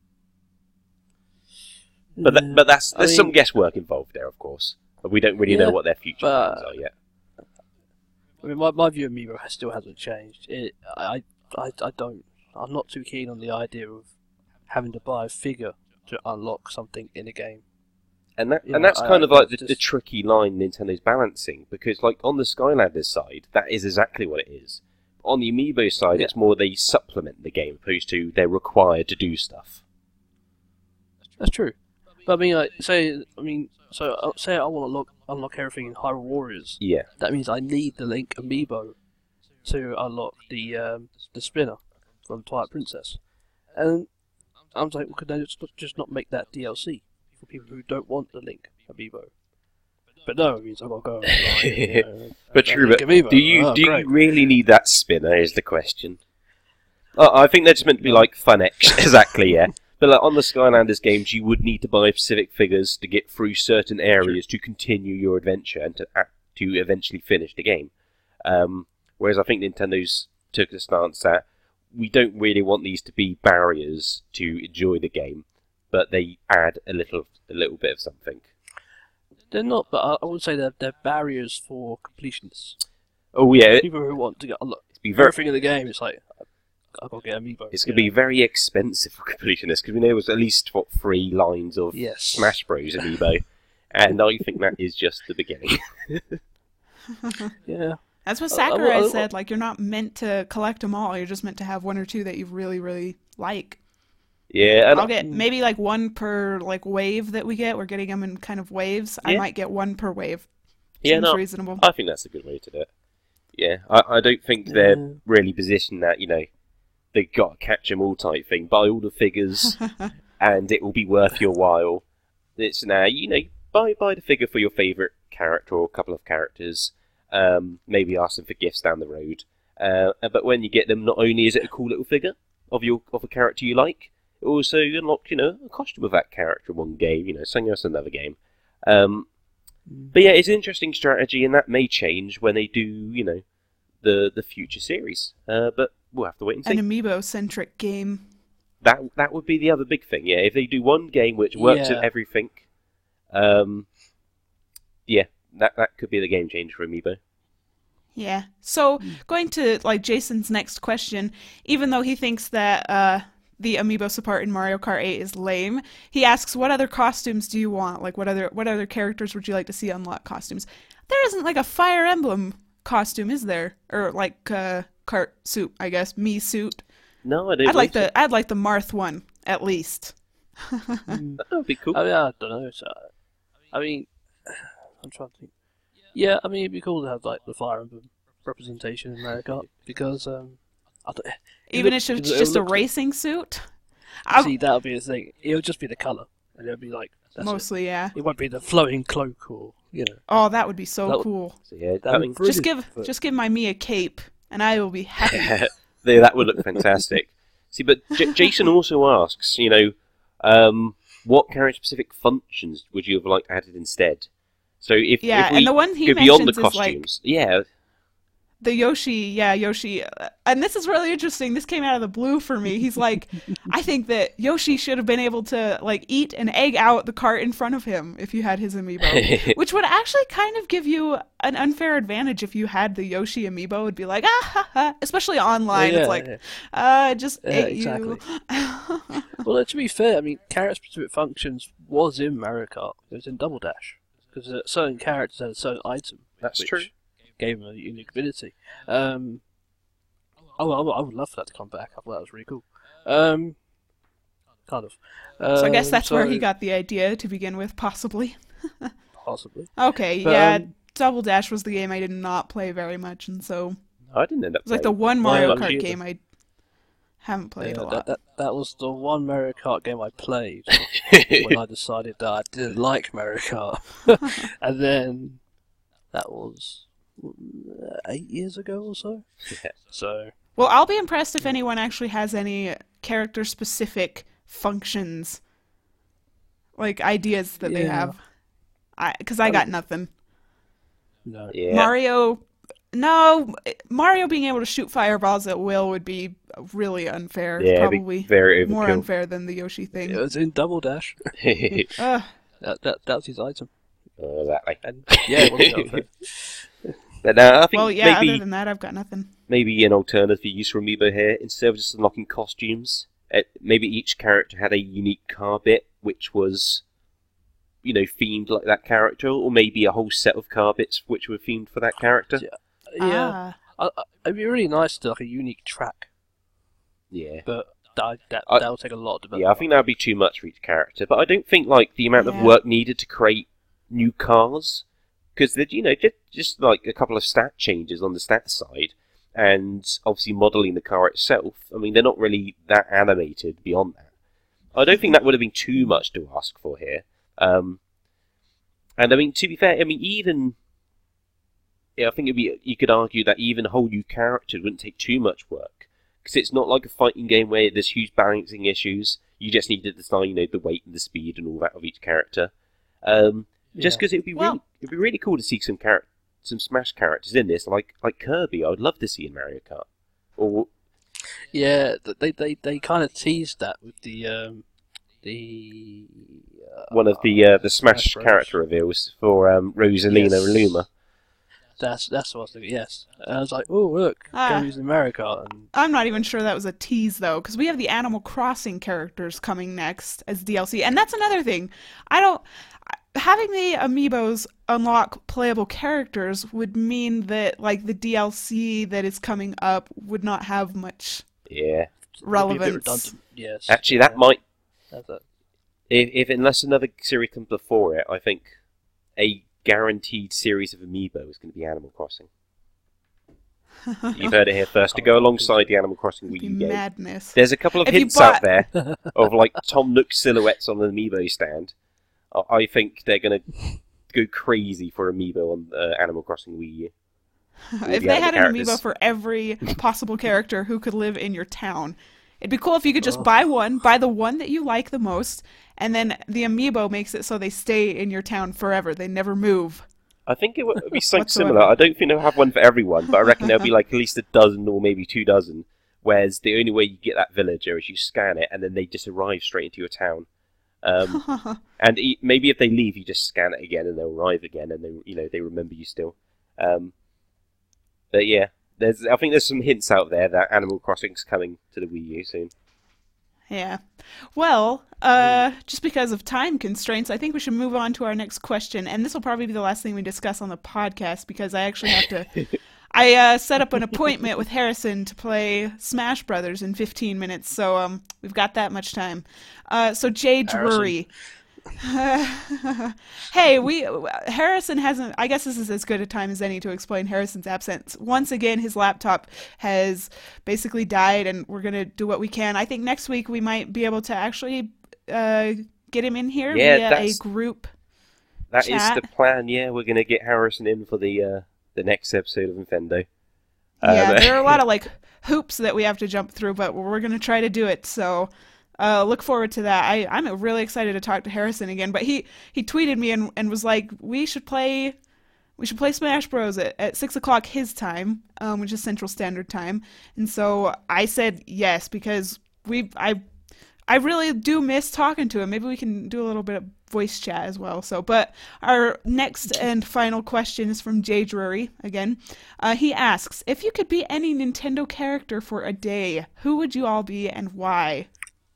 But there's some guesswork involved there, of course. But we don't really know what their future plans are yet. My view of Amiibo still hasn't changed. I'm not too keen on the idea of having to buy a figure to unlock something in a game. And that's kind of like the tricky line Nintendo's balancing, because like on the Skylanders side, that is exactly what it is. On the Amiibo side, it's more they supplement the game, opposed to they're required to do stuff. That's true. But say I want to unlock everything in Hyrule Warriors. Yeah. That means I need the Link Amiibo to unlock the spinner from Twilight Princess. And I'm like, well, could they just not make that DLC for people who don't want the Link Amiibo? But no, it means I've got to go online. But true, but do you really need that spinner is the question. I think they're just meant to be like fun exactly, yeah. But like on the Skylanders games, you would need to buy specific figures to get through certain areas to continue your adventure and to eventually finish the game. Whereas I think Nintendo's took the stance that we don't really want these to be barriers to enjoy the game, but they add a little bit of something. They're not, but I would say they're barriers for completionists. Oh yeah, people who want to get everything in the game. It's like I've got to get Amiibo. It's going to be very expensive for completionists, because we know there's at least 3 lines of Smash Bros. Amiibo, and I think that is just the beginning. Yeah. That's what Sakurai said. Like, you're not meant to collect them all. You're just meant to have one or two that you really, really like. Yeah, and I'll get maybe like one per like wave that we get. We're getting them in kind of waves. Yeah. I might get one per wave. Seems reasonable. I think that's a good way to do it. Yeah, I don't think they're really positioned that, they've got to catch them all type thing. Buy all the figures, and it will be worth your while. It's now, buy the figure for your favourite character or a couple of characters. Maybe ask them for gifts down the road. But when you get them, not only is it a cool little figure of a character you like, it also unlocks, a costume of that character in one game, something else another game. But yeah, it's an interesting strategy, and that may change when they do, the future series. But we'll have to wait and see. An amiibo-centric game. That would be the other big thing, yeah. If they do one game which works in everything, that could be the game changer for Amiibo. Yeah. So, going to, like, Jason's next question, even though he thinks that the Amiibo support in Mario Kart 8 is lame, he asks, what other costumes do you want? Like, what other characters would you like to see unlock costumes? There isn't, like, a Fire Emblem costume, is there? Or, like, Kart suit, I guess. Mii suit. No, I don't. I'd like the Marth one, at least. That would be cool. I mean, I don't know. I'm trying to think. Yeah, I mean, it'd be cool to have like the Fire Emblem representation in Mario Kart because even if it's just a racing suit. See, that'll be the thing. It'll just be the color, and it'll be like mostly, yeah. It won't be the flowing cloak or Oh, that would be so cool. So, yeah, just give my Mii a cape, and I will be happy. That would look fantastic. See, but Jason also asks, what character-specific functions would you have liked added instead? So if we and the one he go beyond the mentions costumes, is like the Yoshi, and this is really interesting. This came out of the blue for me. He's like, I think that Yoshi should have been able to like eat an egg out the cart in front of him if you had his amiibo, which would actually kind of give you an unfair advantage if you had the Yoshi amiibo. Would be like, especially online. It's like, just ate exactly. you. Well, to be fair, I mean, character-specific functions was in Mario Kart. It was in Double Dash because certain characters had a certain item. That's true. Gave them a unique ability. I would love for that to come back. I thought that was really cool. Kind of. So I guess that's where he got the idea to begin with, possibly. Possibly. Okay, but, Double Dash was the game I did not play very much, and so I didn't end up. It was like the one Mario Kart game I haven't played a lot. That was the one Mario Kart game I played when I decided that I didn't like Mario Kart, and then that was 8 years ago or so. Yeah. So. Well, I'll be impressed if anyone actually has any character-specific functions, like ideas that they have. Because I got nothing. No. Yeah. Mario being able to shoot fireballs at will would be really unfair. Yeah, probably very overkill. More unfair than the Yoshi thing. It was in Double Dash. That was his item. Exactly. And, yeah, it wasn't unfair. But I think maybe, other than that, I've got nothing. Maybe an alternative use for Amiibo here, instead of just unlocking costumes, maybe each character had a unique car bit, which was, themed like that character, or maybe a whole set of car bits which were themed for that character. Yeah. It'd be really nice to like a unique track. Yeah. But that'll take a lot of development. Yeah, I think that would be too much for each character, but I don't think like the amount of work needed to create new cars, because just like a couple of stat changes on the stat side, and obviously modelling the car itself. I mean, they're not really that animated beyond that. I don't think that would have been too much to ask for here. And I mean, to be fair, I mean, even I think you could argue that even a whole new character wouldn't take too much work, because it's not like a fighting game where there's huge balancing issues. You just need to decide, the weight and the speed and all that of each character. Just because it'd be really cool to see some Smash characters in this, like Kirby. I would love to see in Mario Kart. Or they kind of teased that with the one of the Smash character reveals for Rosalina and Luma. That's what I was thinking. Yes, and I was like, oh look, Kirby's in Mario Kart. And I'm not even sure that was a tease though, because we have the Animal Crossing characters coming next as DLC, and that's another thing. having the amiibos unlock playable characters would mean that like the DLC that is coming up would not have much relevance. It'd be a bit redundant. Yes. Actually, that might. Have that. If unless another series comes before it, I think a guaranteed series of amiibo is going to be Animal Crossing. You've heard it here first. To go alongside the Animal Crossing Wii U game. Madness. There's a couple of hints out there of like Tom Nook silhouettes on an amiibo stand. I think they're going to go crazy for amiibo on Animal Crossing Wii U. If they had an amiibo for every possible character who could live in your town, it'd be cool if you could just buy the one that you like the most, and then the amiibo makes it so they stay in your town forever. They never move. I think it would be something similar. I don't think they'll have one for everyone, but I reckon there'll be like at least a dozen or maybe 2 dozen, whereas the only way you get that villager is you scan it and then they just arrive straight into your town. And maybe if they leave, you just scan it again and they'll arrive again and they remember you still. But yeah, I think there's some hints out there that Animal Crossing's coming to the Wii U soon. Yeah. Well, just because of time constraints, I think we should move on to our next question. And this will probably be the last thing we discuss on the podcast because I actually have to... I set up an appointment with Harrison to play Smash Brothers in 15 minutes, so we've got that much time. So Jay Drury... Hey, Harrison hasn't... I guess this is as good a time as any to explain Harrison's absence. Once again, his laptop has basically died, and we're going to do what we can. I think next week we might be able to actually get him in here via a group That chat. is the plan, yeah. We're going to get Harrison in for the next episode of Infendo. Yeah, there are a lot of like hoops that we have to jump through, but we're going to try to do it, so... look forward to that. I'm really excited to talk to Harrison again. But he tweeted me and was like, we should play Smash Bros at 6:00 his time, which is Central Standard Time. And so I said yes because I really do miss talking to him. Maybe we can do a little bit of voice chat as well. So, but our next and final question is from Jay Drury again. He asks, if you could be any Nintendo character for a day, who would you all be and why?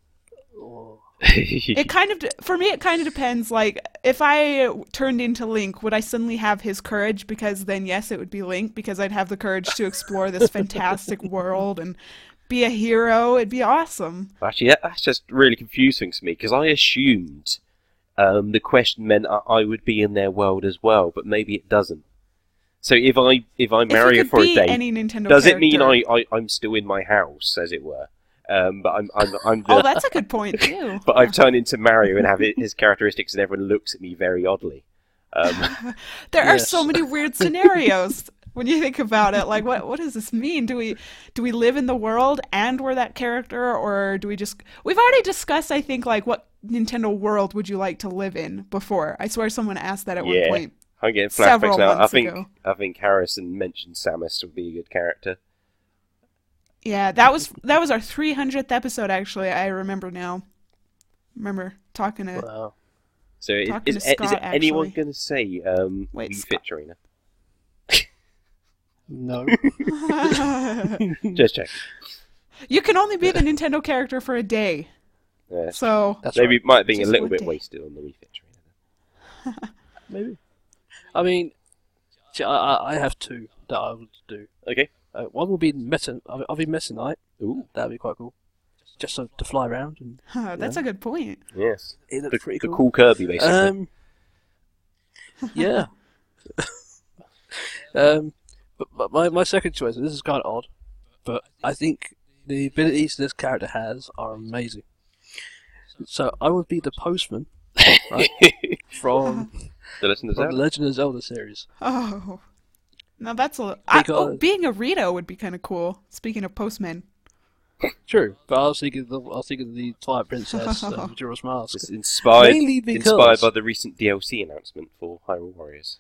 For me, it kind of depends. Like, if I turned into Link, would I suddenly have his courage? Because then, yes, it would be Link, because I'd have the courage to explore this fantastic world and be a hero. It'd be awesome. Actually, that's just really confusing to me, because I assumed the question meant I would be in their world as well, but maybe it doesn't. So if I marry her for a day, does it mean I'm still in my house, as it were? But I'm oh, that's a good point too. But I've turned into Mario and have his characteristics, and everyone looks at me very oddly. There are so many weird scenarios when you think about it. Like, what does this mean? Do we live in the world and we're that character, or do we just? We've already discussed, I think, like what Nintendo world would you like to live in before. I swear someone asked that at one point. I'm getting flashbacks now. I think Harrison mentioned Samus would be a good character. Yeah, that was our 300th episode. Actually, I remember now. Remember talking to. Wow. So is Scott, anyone going to say Wait, Wii Fit Trainer? No. Just check. You can only be the Nintendo character for a day. Yeah. So maybe it might have been a Just little one bit day. wasted on the Wii Fit Trainer. Maybe. I mean, see, I have 2 that I would do. Okay. One will be I'll be Meta Knight. Ooh. That'd be quite cool. Just to fly around and. That's a good point. Yes. It looks pretty The cool. cool Kirby, basically. Yeah. But my second choice, and this is kind of odd, but I think the abilities this character has are amazing. So I would be the postman, right, from The Legend of the Zelda. Legend of Zelda series. Oh, now that's being a Rito would be kind of cool. Speaking of postmen. True, but I was thinking the Twilight Princess, Majora's Mask. It's inspired Mainly by the recent DLC announcement for Hyrule Warriors.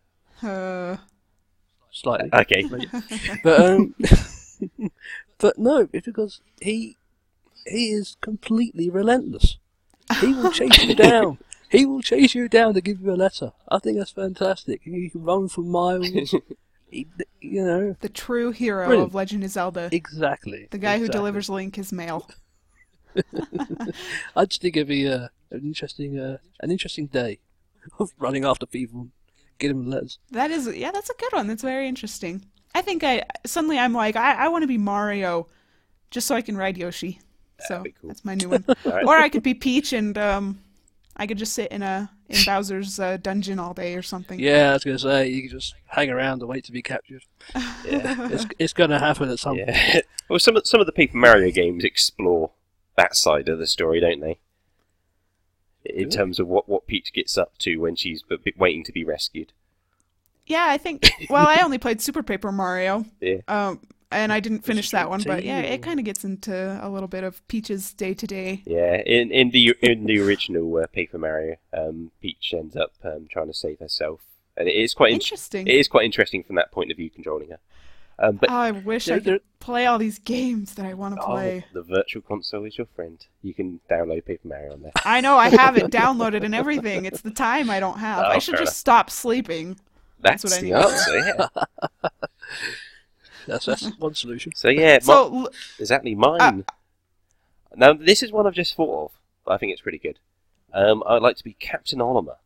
Slightly. Okay. But but no, it's because he is completely relentless. He will chase you down. He will chase you down to give you a letter. I think that's fantastic. You can run for miles. The true hero Brilliant. of Legend of Zelda. Exactly. The guy who delivers Link his mail. I just think it'd be an interesting day. of running after people, getting them letters. That's a good one. That's very interesting. I think I'm like, I want to be Mario, just so I can ride Yoshi. So be cool. that's my new one. Right. Or I could be Peach and I could just sit in Bowser's dungeon all day or something. Yeah, I was gonna say you can just hang around and wait to be captured. Yeah. It's gonna happen at some point. Yeah. Well, some of the Paper Mario games explore that side of the story, don't they? In terms of what Peach gets up to when she's waiting to be rescued. Yeah, I think. Well, I only played Super Paper Mario. Yeah. And I didn't finish that one, but yeah, Team. it kind of gets into a little bit of Peach's day to day. Yeah. In the original Paper Mario, Peach ends up trying to save herself, and it is quite Interesting. It is quite interesting from that point of view, controlling her. But I wish I could play all these games that I want to play. the Virtual Console is your friend. You can download Paper Mario on there. I know, I have it downloaded and everything. It's the time I don't have. Oh, I should fair just stop sleeping. That's what I the need. answer. Yeah. That's one solution. So yeah, So, exactly mine. Now this is one I've just thought of, but I think it's pretty good. I'd like to be Captain Olimar.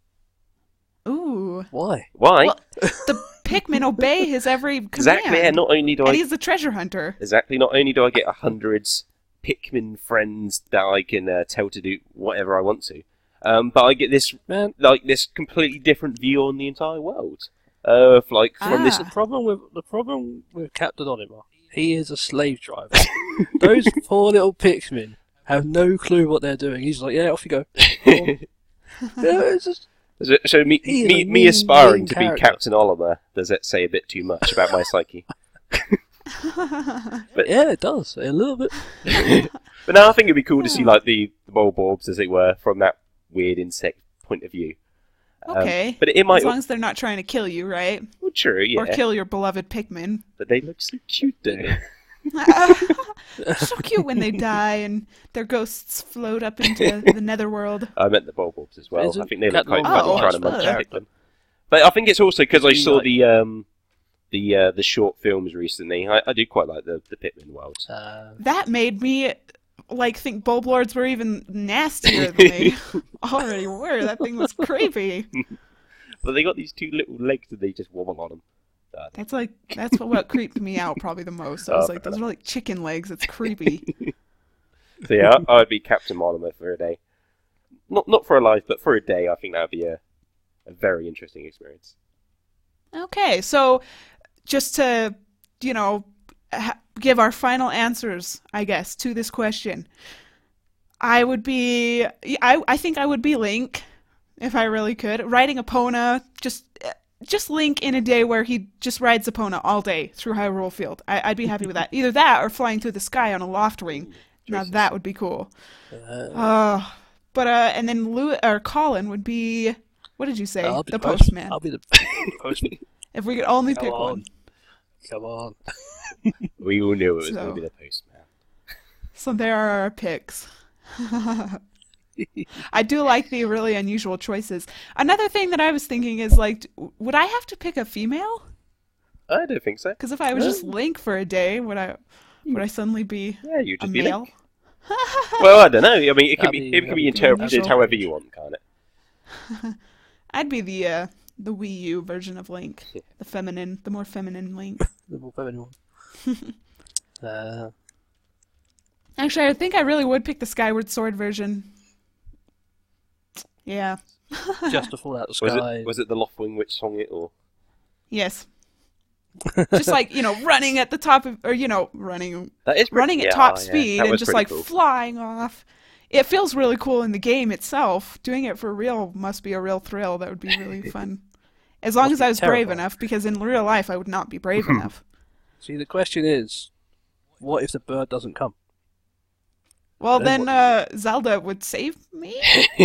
ooh. Why? Why? Well, the Pikmin obey his every command. Exactly. Yeah, not only do And I he's the treasure hunter. not only do I get 100 Pikmin friends that I can tell to do whatever I want to, but I get this this completely different view on the entire world. From this. The problem with Captain Olimar, he is a slave driver. Those poor little Pikmin have no clue what they're doing. He's like, yeah, off you go. Yeah, it's just, So me aspiring to be Captain Olimar, does that say a bit too much about my psyche? but yeah, it does a little bit. But now I think it'd be cool to see like the Bulborbs, as it were, from that weird insect point of view. Okay. But it might. As long as they're not trying to kill you, right? Well, true, yeah. Or kill your beloved Pikmin. But they look so cute, though. So cute when they die and their ghosts float up into the netherworld. I meant the Bulborbs as well. I think they look quite Oh, funny trying to munch sure. Pikmin. But I think it's also because I saw the short films recently. I do quite like the Pikmin world. That made me think Bulblords were even nastier than they already were. That thing was creepy. But they got these two little legs and they just wobble on them. That's what creeped me out probably the most. I was like, those are like chicken legs. It's creepy. So yeah, I'd be Captain Olimar for a day. Not for a life, but for a day. I think that would be a very interesting experience. Okay, so just to give our final answers, I guess, to this question, I think I would be Link if I really could, riding Epona, just Link in a day where he just rides Epona all day through Hyrule Field. I'd be happy with that. Either that or flying through the sky on a Loftwing. Now that would be cool. And then Colin would be, what did you say? The postman. I'll be the postman. If we could only pick one. Come on. We all knew it was going to be the postman. So there are our picks. I do like the really unusual choices. Another thing that I was thinking is, would I have to pick a female? I don't think so. Because if I was just Link for a day, would I suddenly be you'd just a be male? Link. Well, I don't know. I mean, it can be interpreted unusual. however you want, can't it? I'd be the Wii U version of Link, the more feminine Link. The more feminine one. Actually, I think I really would pick the Skyward Sword version. Yeah. Just to fall out the sky. Was it the Loftwing which song it, or? Yes. Just running at the top of, or running. That is running at top speed That and was just pretty cool. flying off. It feels really cool in the game itself. Doing it for real must be a real thrill. That would be really fun. As long as I was brave enough, because in real life I would not be brave enough. See, the question is, what if the bird doesn't come? Well, then Zelda would save me.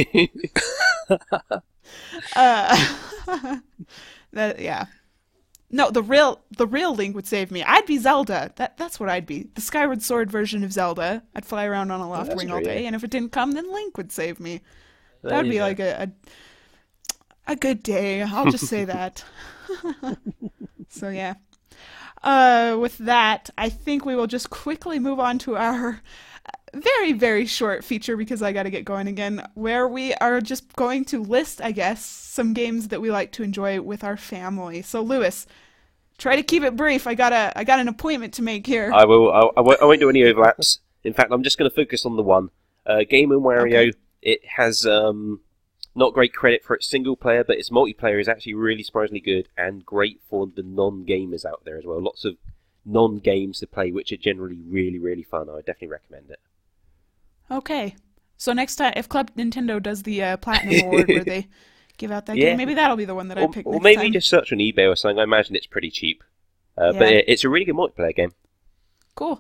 Yeah. No, the real Link would save me. I'd be Zelda. That's what I'd be. The Skyward Sword version of Zelda. I'd fly around on a Loftwing all day, and if it didn't come, then Link would save me. That would be like a good day. I'll just say that. So yeah. With that, I think we will just quickly move on to our very, very short feature because I got to get going again, where we are just going to list, I guess, some games that we like to enjoy with our family. So, Lewis, try to keep it brief. I got an appointment to make here. I will. I won't do any overlaps. In fact, I'm just going to focus on the one. Game & Wario. Okay. It has not great credit for its single player, but its multiplayer is actually really surprisingly good and great for the non-gamers out there as well. Lots of non-games to play, which are generally really, really fun. I would definitely recommend it. Okay. So next time, if Club Nintendo does the Platinum Award where they give out that game, maybe that'll be the one that I pick next time. Or maybe just search on eBay or something. I imagine it's pretty cheap. But it's a really good multiplayer game. Cool.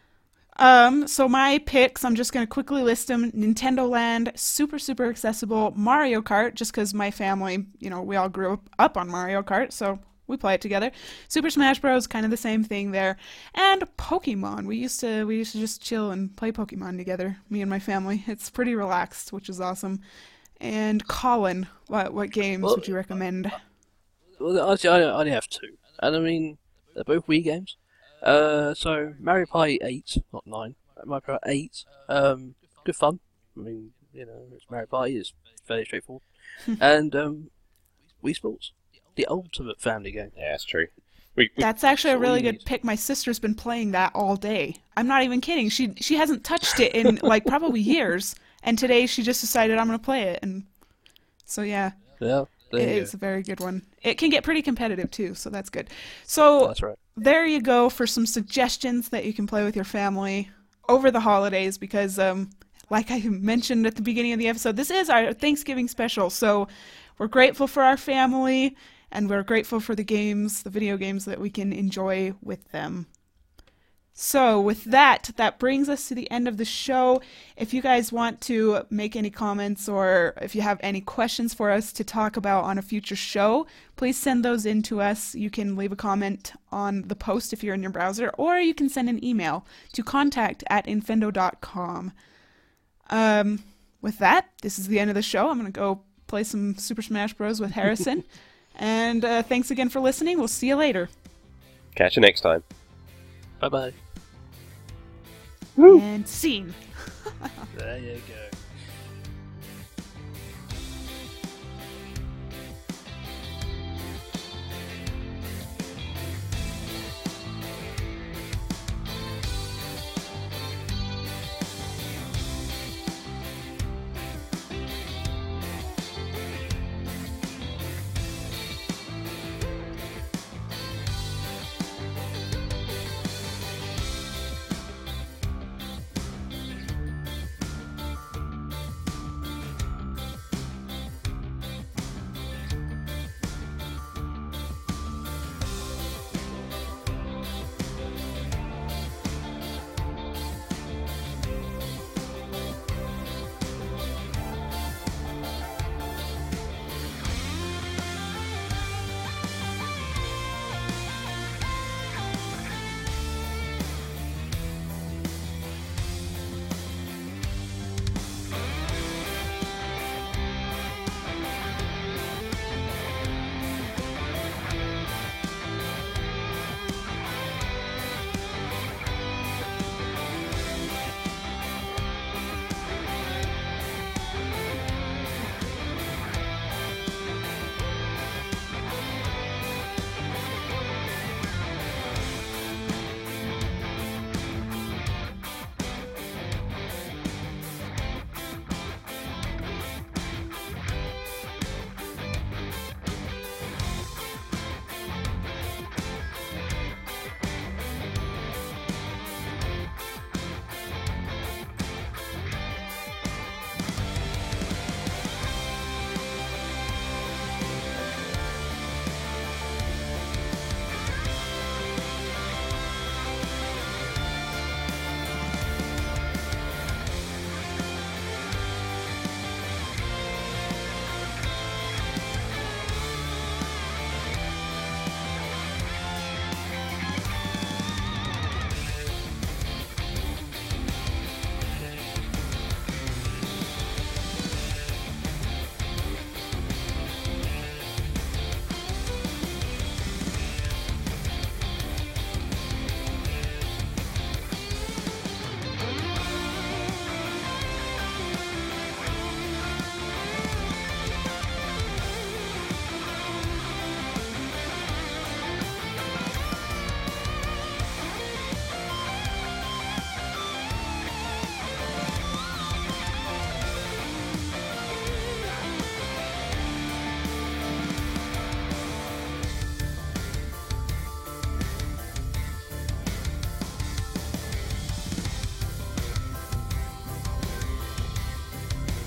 So my picks, I'm just going to quickly list them. Nintendo Land, super, super accessible. Mario Kart, just because my family, we all grew up on Mario Kart, so we play it together. Super Smash Bros, kind of the same thing there. And Pokemon. We used to just chill and play Pokemon together, me and my family. It's pretty relaxed, which is awesome. And Colin, what games would you recommend? Well, actually, I only have two. And I mean, they're both Wii games. So Mario Party 8, not 9. Mario Party 8, good fun. I mean, it's Mario Party, it's fairly straightforward. And Wii Sports, the ultimate family game. Yeah, that's true. That's actually a really good pick. My sister's been playing that all day. I'm not even kidding. She hasn't touched it in probably years, and today she just decided I'm going to play it, and so yeah. Yeah. It's a very good one. It can get pretty competitive too, so that's good. So that's right. There you go for some suggestions that you can play with your family over the holidays because, like I mentioned at the beginning of the episode, this is our Thanksgiving special. So we're grateful for our family and we're grateful for the video games that we can enjoy with them. So with that brings us to the end of the show. If you guys want to make any comments or if you have any questions for us to talk about on a future show, please send those in to us. You can leave a comment on the post if you're in your browser, or you can send an email to contact@infendo.com. With that, this is the end of the show. I'm going to go play some Super Smash Bros. With Harrison. And thanks again for listening. We'll see you later. Catch you next time. Bye-bye. And scene. There you go.